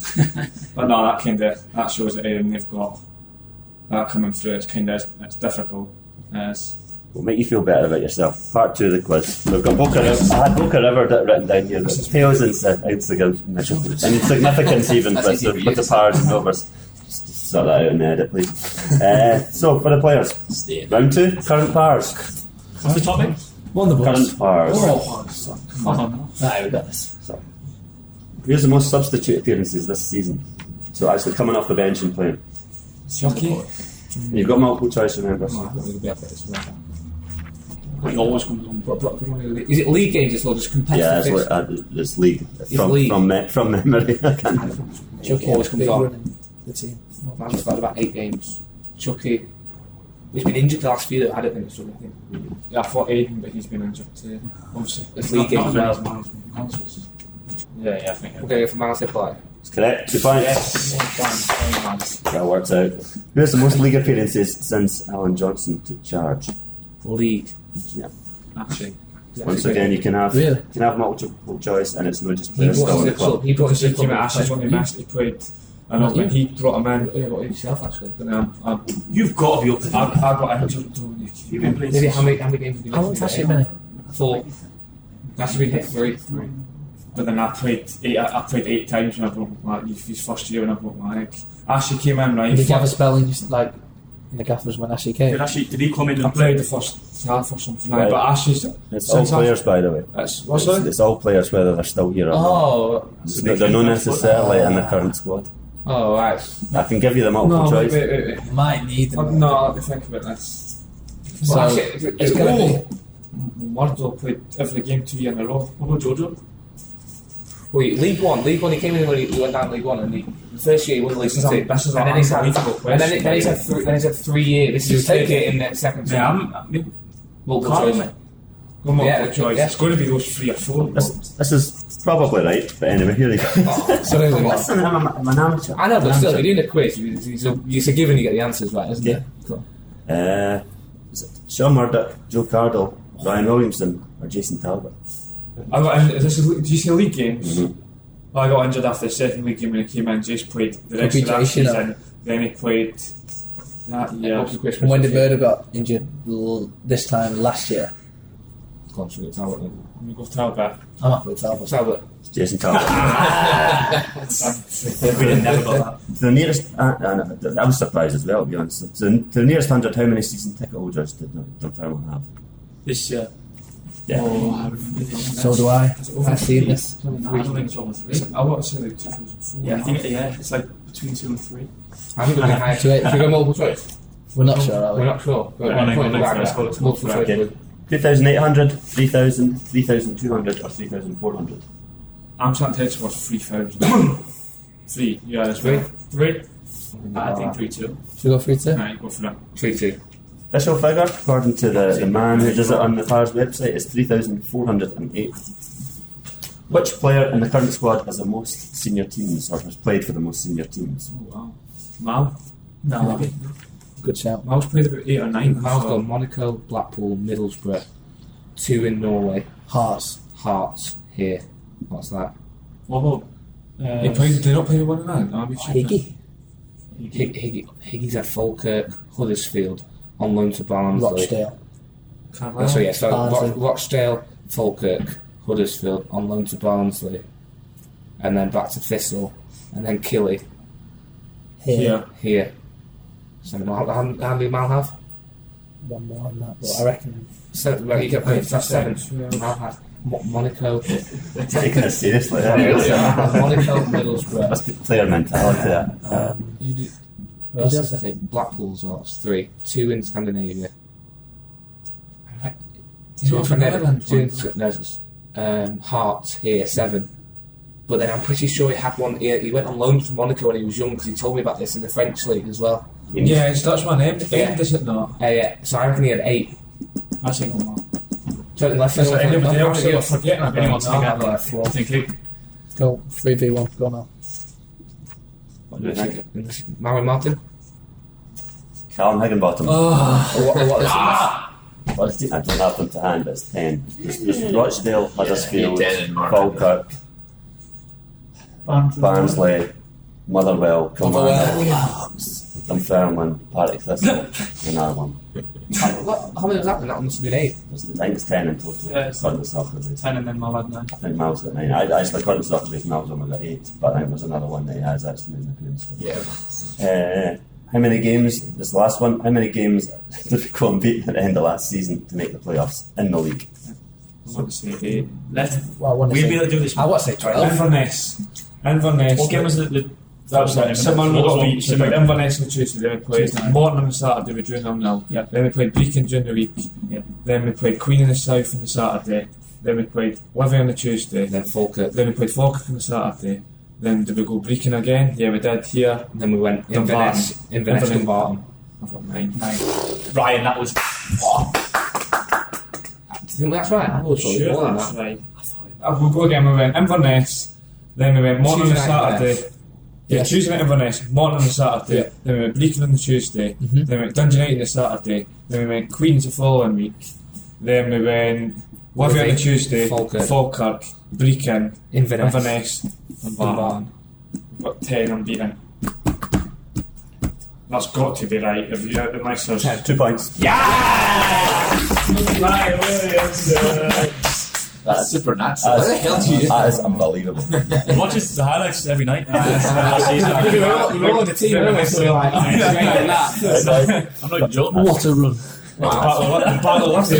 but no, that kind of that shows that um, they've got that coming through. It's kind of it's difficult. Uh, it's, will make you feel better about yourself. Part two of the quiz. We've got Boca River. I had Boca River d- written down here. But pales in significance, and significance even That's with easy the, for you with the to powers and overs. Just, just sort that out in the edit, please. Uh, so for the players, Stay. round two, current powers. What's the topic? Won the bus. Current powers. Oh, Come on. Nah, we got this. So, here's the most substitute appearances this season. So actually coming off the bench and playing. Chucky. You've got multiple choice, remember? Oh, I don't think it'll be this well. He always comes on. But- but- Is it league games as well? Just competitive? Yeah, it's, fixed? uh, it's league. From, league. From, me- from memory. I can't. Chucky always always comes big on. run in the team. Man's got about eight games. Chucky. He's been injured the last few. I don't think it's really him. Yeah, I thought Aiden, but he's been injured too. Obviously. It's league games as well. well. Yeah, yeah, I think. We're going for Miles Hippolyte. It's correct. Two points. Yes, one point. That works out. Who's the most league appearances since Alan Johnson took charge? League. Yeah. Actually. Once again, you can have Really? you can have multiple choice, and it's not just He players brought still in the his club. club. He brought Because he his came club. at Ashes when he missed, he played. And Not when you. he brought him in, Yeah, what yourself actually. then um, um, You've got to be up to I, date. I got injured. Don't you? You've been playing Maybe since- how many how many games have you How long's Ashley been in? Four. That's been hit three. But then I played eight. I, I played eight times when I broke my leg. His first year when I broke my leg. Ashley came in right. Did you have a spell in, your- like, in the gaffers when Ashley came? Did, actually, did he come in I and played play? the first half or something. Right. Right. But Ashley's. It's all since I- players, by the way. It's, what's It's, that? it's all players, whether they're still here or not. Oh. It's not- they're not necessarily in the current squad. Oh right. I can give you the multiple No, wait, choice. wait, wait, wait. Might need Oh, them. no, let me think about this. So, Well, actually, it's, it's it's gonna gonna be. Murdo played every game two years in a row. What about Jojo? Wait, League One. League One. He came in when he, he went down League One, and he, the first year he won the League This is Two. a- this is and a then he's had, unbelievable and then, question. then he's had three. Then he's had three years. This is take it in the second. Yeah, season. I'm. I'm Multiple Carl, choice. mate. Go multiple Yeah, choice. yeah. It's going to be those three or four. This, this is probably right, but anyway, here you go. Oh, so anyway, Listen, I'm, a- I'm an amateur. I know, but I'm still, an you're doing a quiz. It's, it's, a, it's a given you get the answers right, isn't Yeah. it? Cool. amateur. Uh, is it Sean Murdoch, Joe Cardle, Ryan Williamson, or Jason Talbot? I got in, this is, do you see league games? Mhm. I got injured after the second league game when he came in. Jace played the rest Could of be that Jace, you know. season. Then he played that year. Up to Christmas. And when did Murdo got injured l- this time last year? Go on, should we get Talbot then? Let me go Talbot. I'm happy with Talbot. Talbot. It's Jason Talbot. we didn't never got that. To the nearest, uh, uh, I was surprised as well, to be honest. To the, to the nearest hundred, how many season ticket holders did Dunfermline have? This year. Yeah. Oh, I remember this. So do I. I've seen this. I don't think it's over three. I want to say like two thousand four. Yeah, I think it, yeah, it's like between two and three. I think we're going higher. Two eight. Should we go multiple choice? We're not sure, are We're we? not sure. Go Yeah, on, I point think back let's there. go to Multiple choice. Okay. please. two thousand eight hundred, three thousand, three thousand two hundred, or three thousand four hundred? I'm trying to head towards three thousand. Three, yeah, that's right. Three? I think three two. Should we go three two? Right, go for that. Three two. Official figure, according to the, the man who does it on the Pars website, is three thousand four hundred eight. Which player in the current squad has the most senior teams, or has played for the most senior teams? Oh, wow. Mal? No. Good shout. Mal's played about eight or nine. Miles so- got Monaco, Blackpool, Middlesbrough, two in Norway, Hearts. Hearts here. What's that? What about? Uh, He played, did he not play with one of that? No, Higgy. Hig- Hig- Higgy's at Falkirk, Huddersfield, on loan to Barnsley. Rochdale. Carlisle. So yeah, so Barnsley. Ro- Rochdale, Falkirk, Huddersfield, on loan to Barnsley, and then back to Thistle, and then Killy Here. Yeah. here. So how, how, how many Mal have? One more than that, but I reckon. Seven, well, you get paid for seven. Yeah. Mal had Mo- Monaco, Taking it seriously. Monaco, Middlesbrough. Must be player mentality. That. Um, You did, who else I is it? think Blackpool's well, it's three. Two in Scandinavia. Two in Two in- Ireland, two in- one. no, it's, um, Hearts here, seven. But then I'm pretty sure he had one. He, he went on loan from Monaco when he was young because he told me about this in the French league as well. yeah, it's Dutchman. End, Yeah. end is it not? Uh, yeah, so I reckon he had eight. I think one more. So unless Is there anyone- anybody I'm else pretty- that we're forgetting about? Anyone's No, thinking I've got about four. I think he, Go three v one. Go now. What do you think? Unless- Mario Martin? Callum Higginbottom. Oh, Or what, or what is it? Well, it's- I don't have them to hand, but it's ten. There's, there's Rochdale, Huddersfield, Yeah, ten in March. Falkirk, Barnsley. Barnsley, Motherwell, Motherwell. Kilmarnock, Dunfermline, Partick Thistle, and another one. What- How many was that? then? That must have been eight. There's- I think it's ten in total. Yeah, it's- According to soccer base. ten and then Mal had nine. I think Miles got nine. I, I actually, according to soccer base, Miles only got eight, but I think there's another one that he has actually in the appearance. Yeah. Uh, how many games? This last one. How many games did we go unbeaten at the end of last season to make the playoffs in the league? I want to say eight. Let's, Well, I want to we'll say, be able to do this. I want to say twelve. Inverness. Inverness. What game was it? The That's it. Someone What was got the- beat. So we played Inverness on Tuesday. Then we played Tuesday. Morton on the Saturday. We drew nil nil. Yeah. Then we played Brecon during the week. Yeah. Then we played Queen in the South on the Saturday. Then we played Livy on the Tuesday. Then Falkirk. Then we played Falkirk on the Saturday. Then did we go Brecon again? Yeah, we did here. Then we went Dumbarton. Inverness, Inverness, Inverness. Dumbarton. I've got nine. Nine. Ryan, that was. I think that's right. I was Sure, more than that's that. right. Uh, we'll go again. We went Inverness. Then we went Morton on the Tuesday night Saturday. Inverness. Yeah, Yes. Tuesday night Inverness, Morton on the Saturday. Yeah. Then we went Brecon on the Tuesday. Mhm. Then we went Dundee United on the Saturday. Then we went Queen's the following week. Then we went Livy on the Tuesday. Falkirk. Falkirk, Brecon, Inverness. Inverness, Dumbarton. Dumbarton. We've got ten unbeaten. That's got to be right. If you out the masters. Two points. Ryan Williamson. That's supernatural. That's- What the hell do you That is unbelievable. He watches the highlights every night. We were all- we were all on the team, weren't we? So we're like, I'm that. I'm not even joking. What a run. Battle of the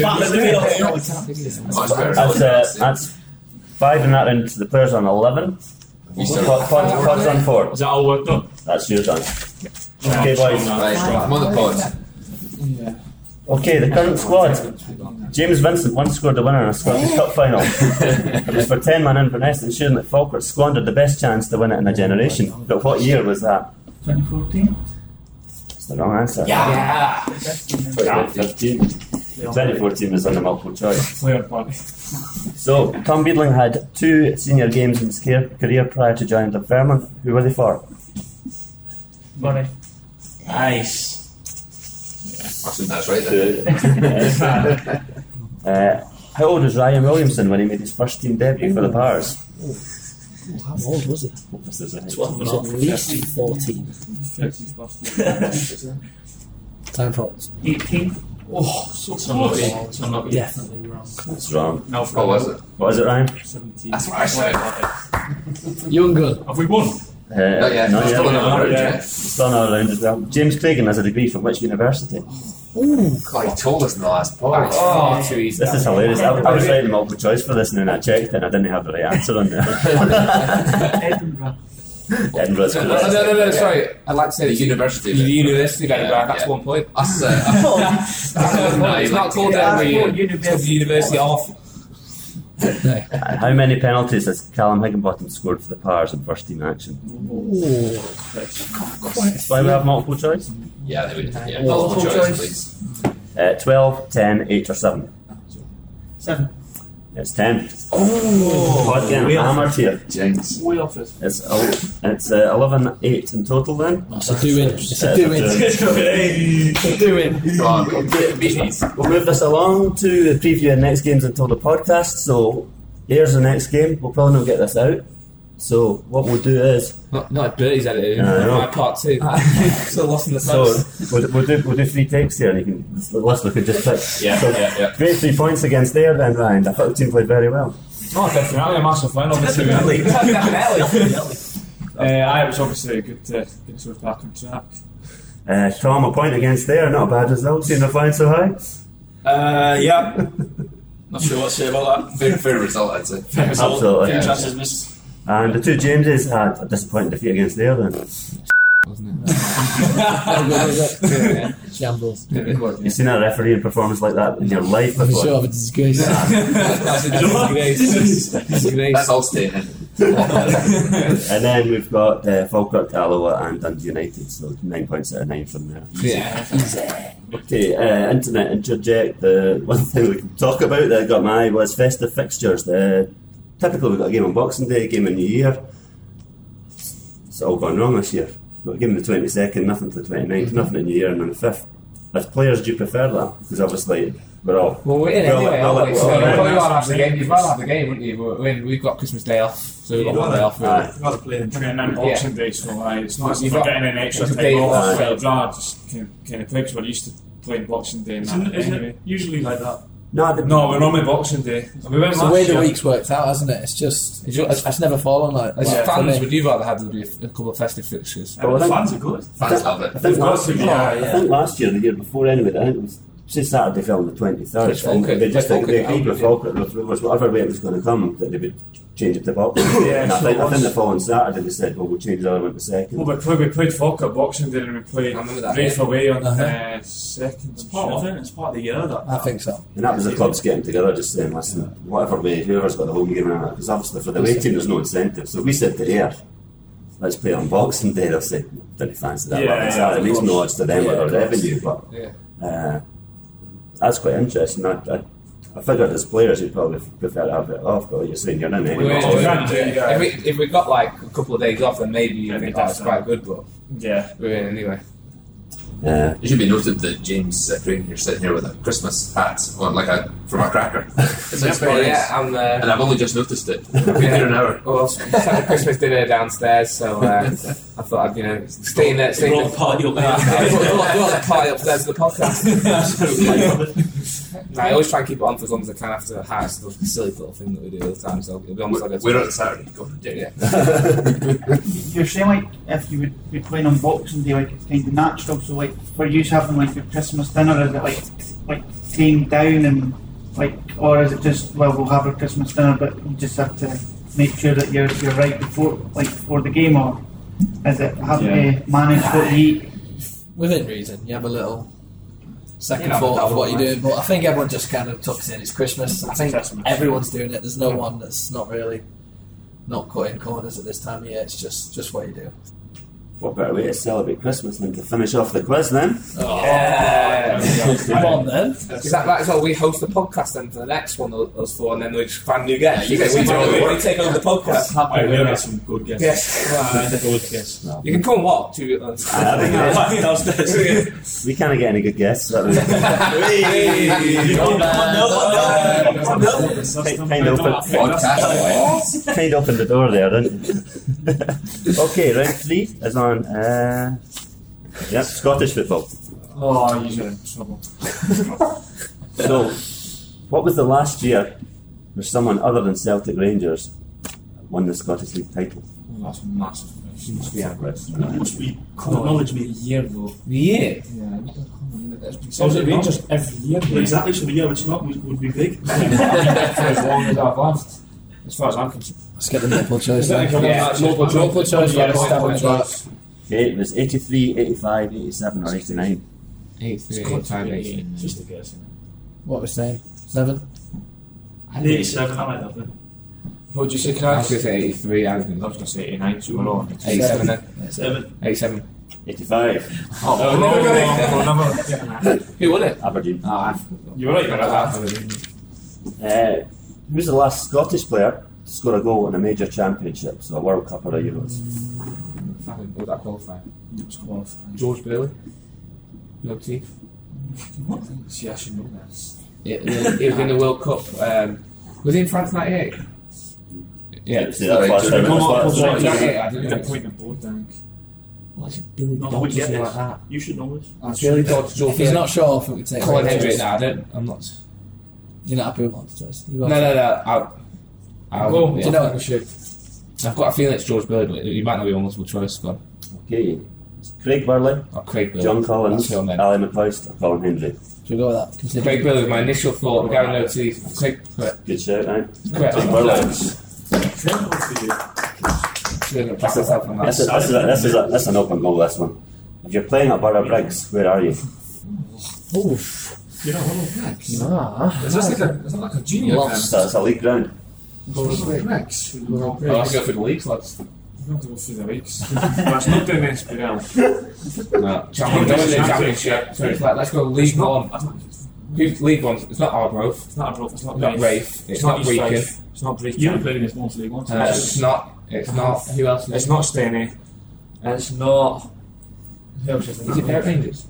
That's, uh, that's five in that round. The players on eleven. Pod, pod, pod's on four. Is that all worked up? That's yours done. Okay, boys. Right, come on the pods. Okay, the current squad. James Vincent once scored a winner in a Scottish Cup final. It was for ten man Inverness, ensuring that Falkirk squandered the best chance to win it in a generation. But what year was that? twenty fourteen. It's the wrong answer. Yeah. twenty fifteen. twenty fourteen was on the multiple choice. Player party. So, Tom Beadling had two senior games in his care- career prior to joining Dunfermline. Who were they for? Sorry. Nice. I think that's right then. Uh, how old was Ryan Williamson when he made his first team debut for the Pars? How old was he? This is a- twelve and He a was half. at least fourteen. fiftieth birthday. Time for eighteen. Oh, so So not close. good. So not good. definitely wrong. That's wrong. No, What was it? What is it, Ryan? seventeen. That's what I said. Young good. Have we won? Uh, Not yet. not Still yet. another round, Yeah. yeah. Still another round as well. James Cragen has a degree from which university? God, he told us in the last pod. Oh, too easy. This is hilarious. I, I was writing multiple choice for this and then I checked and I didn't have the right answer on there. Edinburgh. Edinburgh's No, no, no, no, sorry. I'd like to say The the university. The university of Edinburgh, Yeah, that's yeah. one point. That's, uh, That's one point. It's not called Yeah, Edinburgh, it's called it's called the University of. Uh, How many penalties has Callum Higginbottom scored for the Pars in first team action? That's why we have multiple choice. yeah, they would. Yeah, Multiple multiple choice, choice. please. Uh, twelve, ten, eight or seven? Seven. It's ten. Oh, Pod getting hammered here. Jinx. Way off it. It's, el- it's uh, eleven, eight in total then. It's a doing. It's a Uh, doing. it's It's a doing. Come on, beat me. We'll move this along to the preview of next games until the podcast. So here's the next game. We'll probably not get this out. So what we'll do is, Not, not Bertie's edited. Yeah, I know. My part two. So lost in the so sauce. we'll, we'll do we'll do three takes here, and you can the listener could just pick. Yeah, So, yeah, yeah. Great three points against there then, Ryan. I thought the team played very well. Oh, definitely a massive win, obviously. Definitely. uh, I was obviously a good to get sort of back on track. Uh, Tom, a point against there. Not a bad result. Seeing the flying so high. Uh, yeah. Not sure what to say about that. Fair, fair result, I'd say. Fair result. Absolutely. Few Yeah. chances missed. And the two Jameses had a disappointing defeat against there then. Shambles. You've seen a refereeing performance like that in your life I'm before. sure of a disgrace. That's a disgrace. Disgrace. That's all staying in. And then we've got uh, Falkirk, Alloa and Dundee United, so nine points out of nine from there. Yeah. Okay, uh, internet interject. The one thing we can talk about that got my eye was festive fixtures. The, typically we've got a game on Boxing Day, a game in New Year. It's all gone wrong this year. We've got a game on the twenty-second, nothing to the twenty-ninth, nothing in New Year, and on the fifth. As players, do you prefer that? Because obviously we're all... Well, we're in Well, anyway, well, aren't we? well, So well, you'd well, probably well, rather have the game. You'd rather have the game, wouldn't you? But when we've got Christmas Day off, so we've got one day off. Aye. You've got to play them. And then Boxing Day, so uh, it's not You've you've got- getting an extra it's a time day off. off, So right. I'd rather just kind of, kind of play because we're used to playing Boxing Day and Isn't, that isn't anyway. it usually like that? No, the, No, we're normally Boxing Day. We went It's the last way the year. week's worked out, hasn't it? It's just it's, it's, it's never fallen like. As like for fans, me. would you rather have there be a, a couple of festive fixtures? Yeah, but the fans are good. Fans love it. I think, last, to be, no, yeah, I yeah. think last year, the year before anyway, I think it was say Saturday fell on the twenty-third. Chris Falkirk. They just Chris think they Falkirk, agreed with yeah. Falkirk with with whatever way it was going to come that they would change it to Boxing Day. Yeah, and I so think, it I think was. the following Saturday they said, well, we'll change the other one to second. Well, we played, we played Falkirk at Boxing Day and we played I remember that, Rafe yeah. away on Uh-huh. uh, second. It's part of it. It's part of the year. That I think so. And that was the clubs getting together, just saying, listen, whatever way, whoever's got the home game and that, because obviously for the away team there's no incentive. So if we said to Ayr, let's play on Boxing Day, they'll say, didn't fancy that. Yeah, Well, it's that. It makes no odds to them Yeah, with of their course. revenue, but Yeah. uh, that's quite interesting. I, I, I figured as players you'd probably prefer to have it off, but you're saying you're in We anyway. were- Oh, yeah, yeah. if, we, if we got like a couple of days off, then maybe you Maybe think that's that's quite good, but Yeah. we're in anyway. Uh, It should be noted that James uh, Green here sitting here with a Christmas hat on, like a from a cracker. It's like But yeah, I'm. Uh, and I've only just noticed it. I've been here an hour. well, I had a Christmas dinner downstairs, so uh, I thought I'd, you know, stay in there. Stay in brought the the party up Uh, there. I brought- brought the party upstairs to the podcast. No, I always try and keep it on for as long as I can after the house. It's a silly little thing that we do all the time, so it'll be almost like a We're on a Saturday. Go on, Jake. Yeah. You're saying like if you would be playing on Boxing Day, like it's kind of natural. So like for you having like your Christmas dinner, is it like like tamed down and like, or is it just well we'll have a Christmas dinner, but you just have to make sure that you're you're right before like before the game, or is it having Yeah. to manage what you eat? Within reason, you have a little second You know, thought of double what you're match. doing, but I think everyone just kind of tucks in. It's Christmas. I think Christmas. everyone's doing it. There's no one that's not really not cutting corners at this time of year. It's just just what you do. what better way to celebrate Christmas than to finish off the quiz then? Yeah. Come on then. Is that right? So we host the podcast then for the next one, us four, and then we just find new guests. Yeah, you we, guys take, do it. we take over the podcast. I will get some good guesses. Yes. Good guess. You can come and watch. You, uh, Ah, that'd be downstairs. We can't get any good guests. That was kind of open, Podcast. kind of opened the door there, didn't it? Okay, round three is on. Uh, yeah, Scottish football. Oh, you're in trouble. So, what was the last year where someone other than Celtic Rangers won the Scottish League title? Oh, that's massive. Must be Must be common knowledge, a mate. year though. Yeah. Yeah. So is it Rangers every year. Well, exactly. So the year it's not would would be big. For as long as I've lasted, as far as I'm concerned. Let's get the multiple choice. Yeah, then. Yeah, multiple choice. Multiple choice. Yeah, Let's start with multiple that. choice. Okay, it was eighty-three, eighty-five, eighty-seven, or eighty-nine. Eight, three, eight, five, eight. Just a guess. What we're saying? Seven. eighty-seven. I like that bit. What did you say, I was Chris? going to say eighty-three. I was I going was going to say eighty-nine, so we're on. eighty-seven then. Seven. eighty-seven. eighty-five, Oh, no, no, no, no. Who won it? Aberdeen. Ah, You were right about that. Uh, who was the last Scottish player to score a goal in a major championship, so a World Cup or a Euros? fucking, would that qualify? It was qualified. George Bailey? No teeth? See, I should know this. Yeah, he was in the World Cup. Um, was he in France ninety-eight? Yeah. See, that's why I said Come that's on, why I come said- on. ninety-eight, I You didn't get a know. point in board, I think. What's it, Billy No, I Dodds wouldn't or get something this. like that? You should know this. That's Billy Dodds, George If he's Bailey. not sure, I think we take. Colin multiple Hendrick, choice. no, I don't, I'm not. You're not happy with multiple choice. You No, go. no, no, I'll, I'll, Go, yeah. do you know I should. I've got a feeling it's George Bailey, but you might not be on multiple choice. Go on. Okay, it's Craig Burley, Oh, Craig Bailey. John Collins, That's who I meant. Ali McCoist, or Colin Hendry. Should we go with that? Consider- Craig Bailey was my initial thought. The guy with no teeth. Craig, correct. Good shout, eh? Correct. Craig Burley. Incredible for you. Should have passed myself on that. This is, this, is a, this, is a, this is an open goal, this one. If you're playing at Borough Briggs, where are you? Oof. You're not one of them. Ah. Is this like a, is that like a junior Lost. It's a league ground. Rex? We're I'll have to go through the leagues, lads. going to go through the weeks. That's not doing S P L. No. Champion, don't do championship. So it's like, let's go League One. Who's League One? It's not Arbroath. It's not a Broth, it's not Not Rafe. Rafe. It's not East Brecon. Rafe. It's not Brecon. You haven't played against most league ones. Uh, It's not. It's not. Who else? Is It's it? not Steny. It's not. Who else is Is it Parrot Rangers?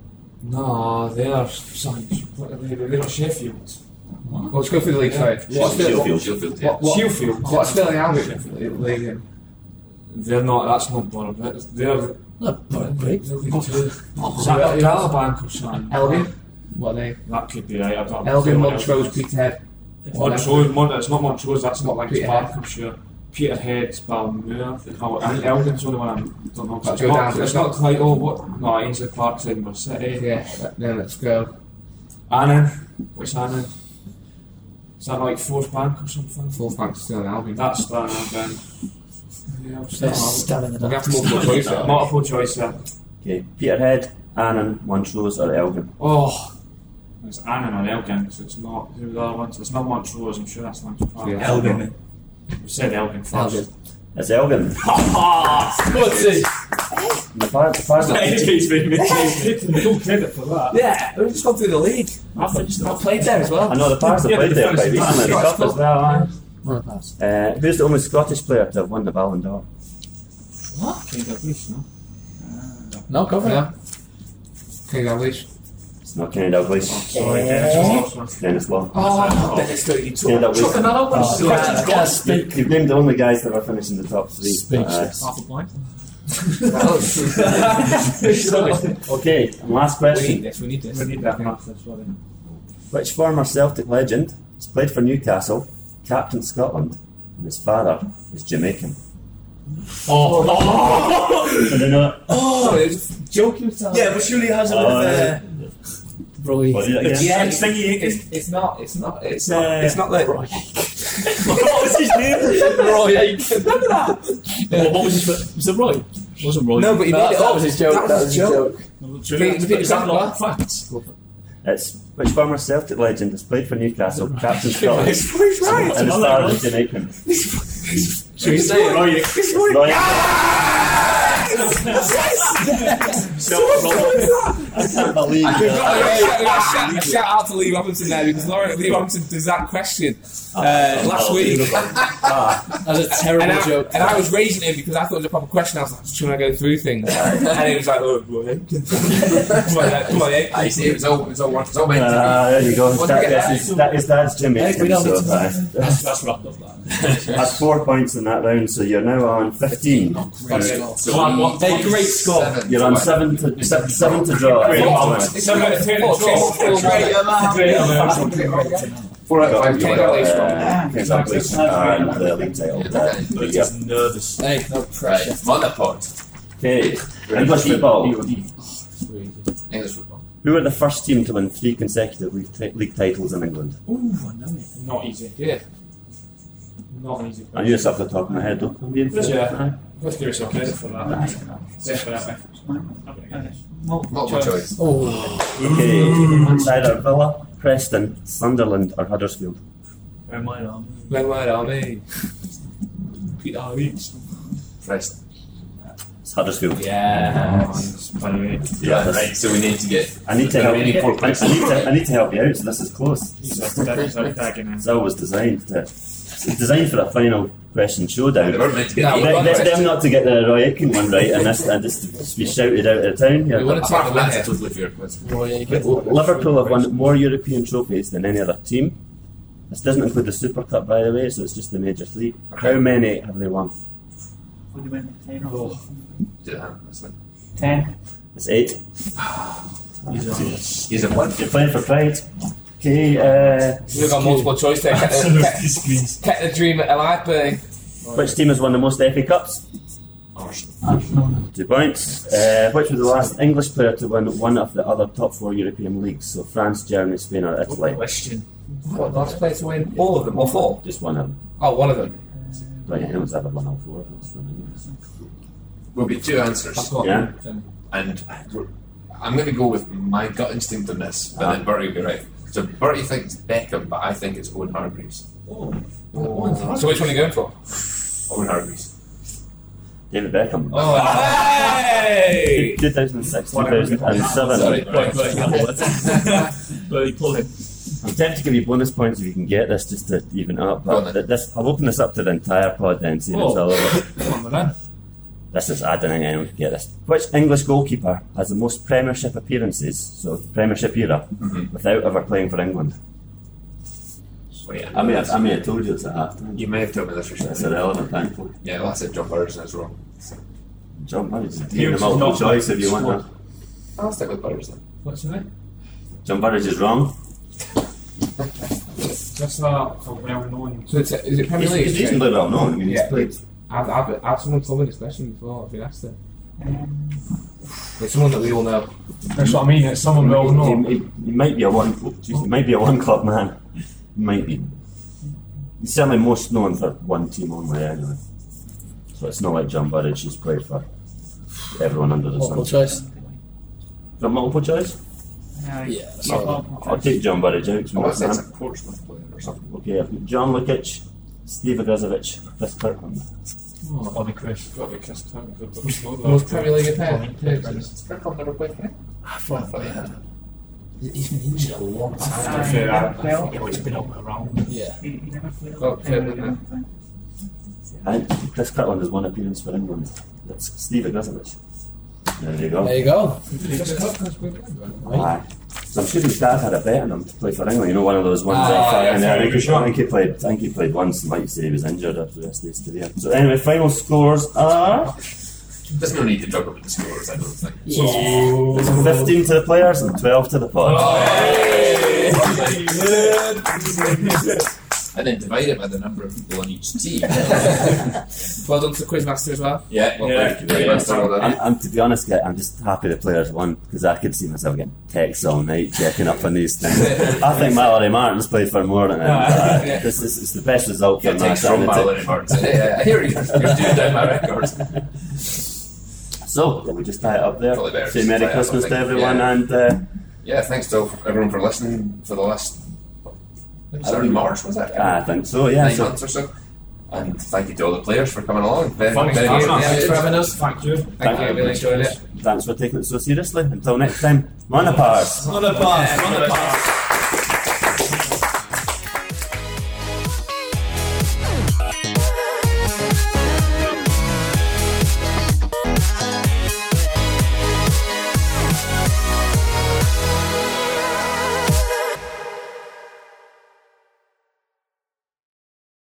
No, they are. Sorry, what are they? They're not Sheffield. Well, let's go through the league. Sorry. What's the Sheffield. Sheffield, yeah. what, what, Sheffield. What's the Albion league? They're not. That's not Borough. They're. Not Borough Briggs. They're League Two. Is that not Calabank or something? Albion? What are they? That could be right. I don't Elgin, know. Montrose, Peterhead. Montrose, Mon- it's not Montrose, that's not like Peterhead. Barkhamshire. Peterhead's Balmoor. Oh, I think Elgin's the only one I don't know. It's Let's go not, down. it's not quite, oh, what? No, Ainsley Park's Edinburgh City. Yeah, then let's go. Annan. What's Annan? Is that like Forth Bank or something? Fourth bank still in Albion. That's that, and then. Yeah, what's They're that? stabbing the We'll dark. have to multiple choice there. Multiple choice, yeah. Okay, Peterhead, Annan, Montrose, or Elgin. Oh, it's Annan or Elgin, because it's not. Who are the other ones? It's not Montrose, I'm sure that's Lancashire Park. Yeah. Elgin. We said Elgin first. Elgin. It's Elgin. What's it? The far, the far, Educates me. No credit for that. Yeah, we've just gone through the league. I've, I've played there as well. I know the Pars have Yeah, played but there the quite first- recently in the cup as well. aye. One of us. Uh, who's the only Scottish player to have won the Ballon d'Or? King Dalglish, no? No, go for it. Yeah. King Dalglish. It's not Kenny Dalglish. Sorry, Dennis was lost. Dennis Law. Oh, Dennis Lee. You Kenny took Dalglish. another one. Oh, yeah, I can't speak. You've named the only guys that are finishing the top three. Speechless. Half a point. Uh, okay, and last We need question. this, we need this. We need that math, sorry. Which former Celtic legend has played for Newcastle, captained Scotland, and his father is Jamaican? Oh, I don't know. Oh, it was a joke you were telling. yeah, but surely it has a bit Oh, of a. Roy. What is it again? Yeah, It's thingy. It's, It's, it's not. It's not. It's Uh, not. It's not like. what was his name? Roy Aitken. Remember that? Well, what was his? fir- Was it Roy? It wasn't Roy. No, but he No, made it that up. was his joke. That was his joke. No, Repeat- surely that's- repeat is that example. not facts? It's which former Celtic legend has played for Newcastle, captained Scotland, It's Roy's right. and his father is Jamaican? Should we say it? Roy. Roy- I can't believe We've that. got, a, shout, we've got a, shout, a shout out to Lee Robinson there because Lauren Lee Robinson does that question uh, last week. Ah, That's a terrible And I, joke. and I was raising him because I thought it was a proper question. I was like, just trying to go through things. And he was like, oh, Roy Aitken. Come on, yeah, come on, yeah. I see, it was all, it was all, it was all meant to Ah, there you go. What That, do we get? that's his, that is dad's Jamaican. We don't So, need to- uh, That's, that's wrapped up that. that's four points in that round, so you're now on fifteen. be. So Come on, we- what- hey, great score. Seven. You're on seven to se- seven to draw. Great. It's a minute, turn Four out of Five five. to Uh, King Dalglish and the league title. Uh, But yeah. he's nervous. Hey, no pressure. Right, Monopod. Okay, English football. English football. Who were the first team to win three consecutive league, ti- league titles in England? Not easy. Yeah. Not easy. I knew this off the top of my head, though. Yeah. Let's give yourself credit for that. Definitely. Multiple Multiple choice. Oh, Okay, it's either Villa, Preston, Sunderland, or Huddersfield. Where am I now? When where are we? Peter Reeds. Preston. It's Huddersfield. Yeah. By the way, Yeah, that's- Right, so we need to get. I need to help. We need four I, I points. need to. I need to help you out. So this is close. he's a he's a tagging in. It's always designed to. It's designed for a final question showdown. They were meant to get No, eight we Them, want points. them- them not to get the Roy Aitken one right, and this and just to be shouted out of town. We Yeah. want to Apart take the from win that, here. it's a totally fair question. Roy Aitken. Liverpool have won more European trophies than any other team. This doesn't include the Super Cup, by the way, so it's just the major three. How many have they won? What do you mean, ten or something? Yeah, that's fine. Ten. It's eight. He's a one. You're playing for pride. Okay, uh, We've got multiple choice there. Kept the, Absolute kept, disgrace. kept the dream alive, buddy. which team has won the most F A Cups? Arsenal. Two points. Uh, which was the last English player to win one of the other top four European leagues? So France, Germany, Spain, or Italy? Question. What, last player to win all of them, or four? Just one of them. Oh, one of them. Right, anyone's ever won all four of them. So maybe. Will be two answers. I've got Yeah. And we're- I'm going to go with my gut instinct on this, but then Bertie will be right. So Bertie thinks Beckham, but I think it's Owen Hargreaves. So which one are you going for? Owen Hargreaves. David Beckham. Oh, hey! two thousand six, two thousand seven. Sorry. Right, right, yeah. Bloody pull him. I'm tempted to give you bonus points if you can get this just to even it up. Go on But then. this, I'll open this up to the entire pod then, see if it's Oh. all over. Come on, man. This is, I don't think anyone can get this. Which English goalkeeper has the most Premiership appearances, so Premiership era, Mhm. without ever playing for England? Oh, yeah. I may have, I may have told you it's a half time. You may have told me this for It's sure. irrelevant, thankfully. Yeah, well, I said John Burris and it's wrong. So, John Murray, just He take the was multiple not choice if you want smart. that. I'll stick with Burris then. What's the name? John Burridge is wrong. Just a, a well-known. So it's, is it Premier He's, League? he's reasonably well known. I mean, Yeah. he's played. I've, I've, I've someone told me this question before. I've been asked it. It's someone that we all know. That's what I mean. It's someone well known. He, he, he might be a one. Geez, he might be a one club man. He might be. He's certainly most known for one team only, anyway. So it's not like John Burridge, who's played for everyone under the Multiple sun. choice. Is that multiple choice? Uh, Yeah. that's I'll, right. I'll take John Burridge out. Oh, it's, man. it's a Portsmouth player or something. Okay, I've got John Lukic, Steve Agazovic, Chris Kirkland. Oh, Bobby Chris. Got to be Chris Kirkland, but we're not Most that. Premier League appearances. Kirkland never played for him. I thought he had. He's been injured a long To time. be fair, I- Well, you know, he's been up and around. Yeah. he, he never played. Oh, Kirkland, I think Chris Kirkland has one appearance for England. That's Steve Agazovic. There you go. There you go. Aye. So I'm sure his dad had a bet on him to play for England. You know, one of those ones. Ah, that yeah, and I, think he, sure. I think he played. I think he played once. And like you say, he was injured after the rest of his career. So anyway, final scores are There's no need to juggle with the scores, I don't think. fifteen to the players and twelve to the pod. And then divide it by the number of people on each team. Well done to the Quizmaster as well. Yeah, well, Yeah. thank you very much. Well done. I'm, I'm, to be honest, guys, I'm just happy the players won because I could see myself getting texts all night checking up on these things. I think Mallory Martin's played for more than him. Uh, Yeah. This is it's the best result for Get takes from Martin. Mallory Martin. Hey, I hear you. You're doing down my records. So, can we just tie it up there? Probably better Say just Merry tie it up, Christmas I to think. everyone Yeah. and uh, Yeah, thanks to everyone for listening for the last. Early March, was it? I think so, yeah. Nine So, months or so. And thank you to all the players for coming along. Very, Thanks, very thanks, much. thanks for having us. Thank you. Thank you, I really enjoyed it. thanks for taking it so seriously. Until next time, Monapars. On the pass. On the pass.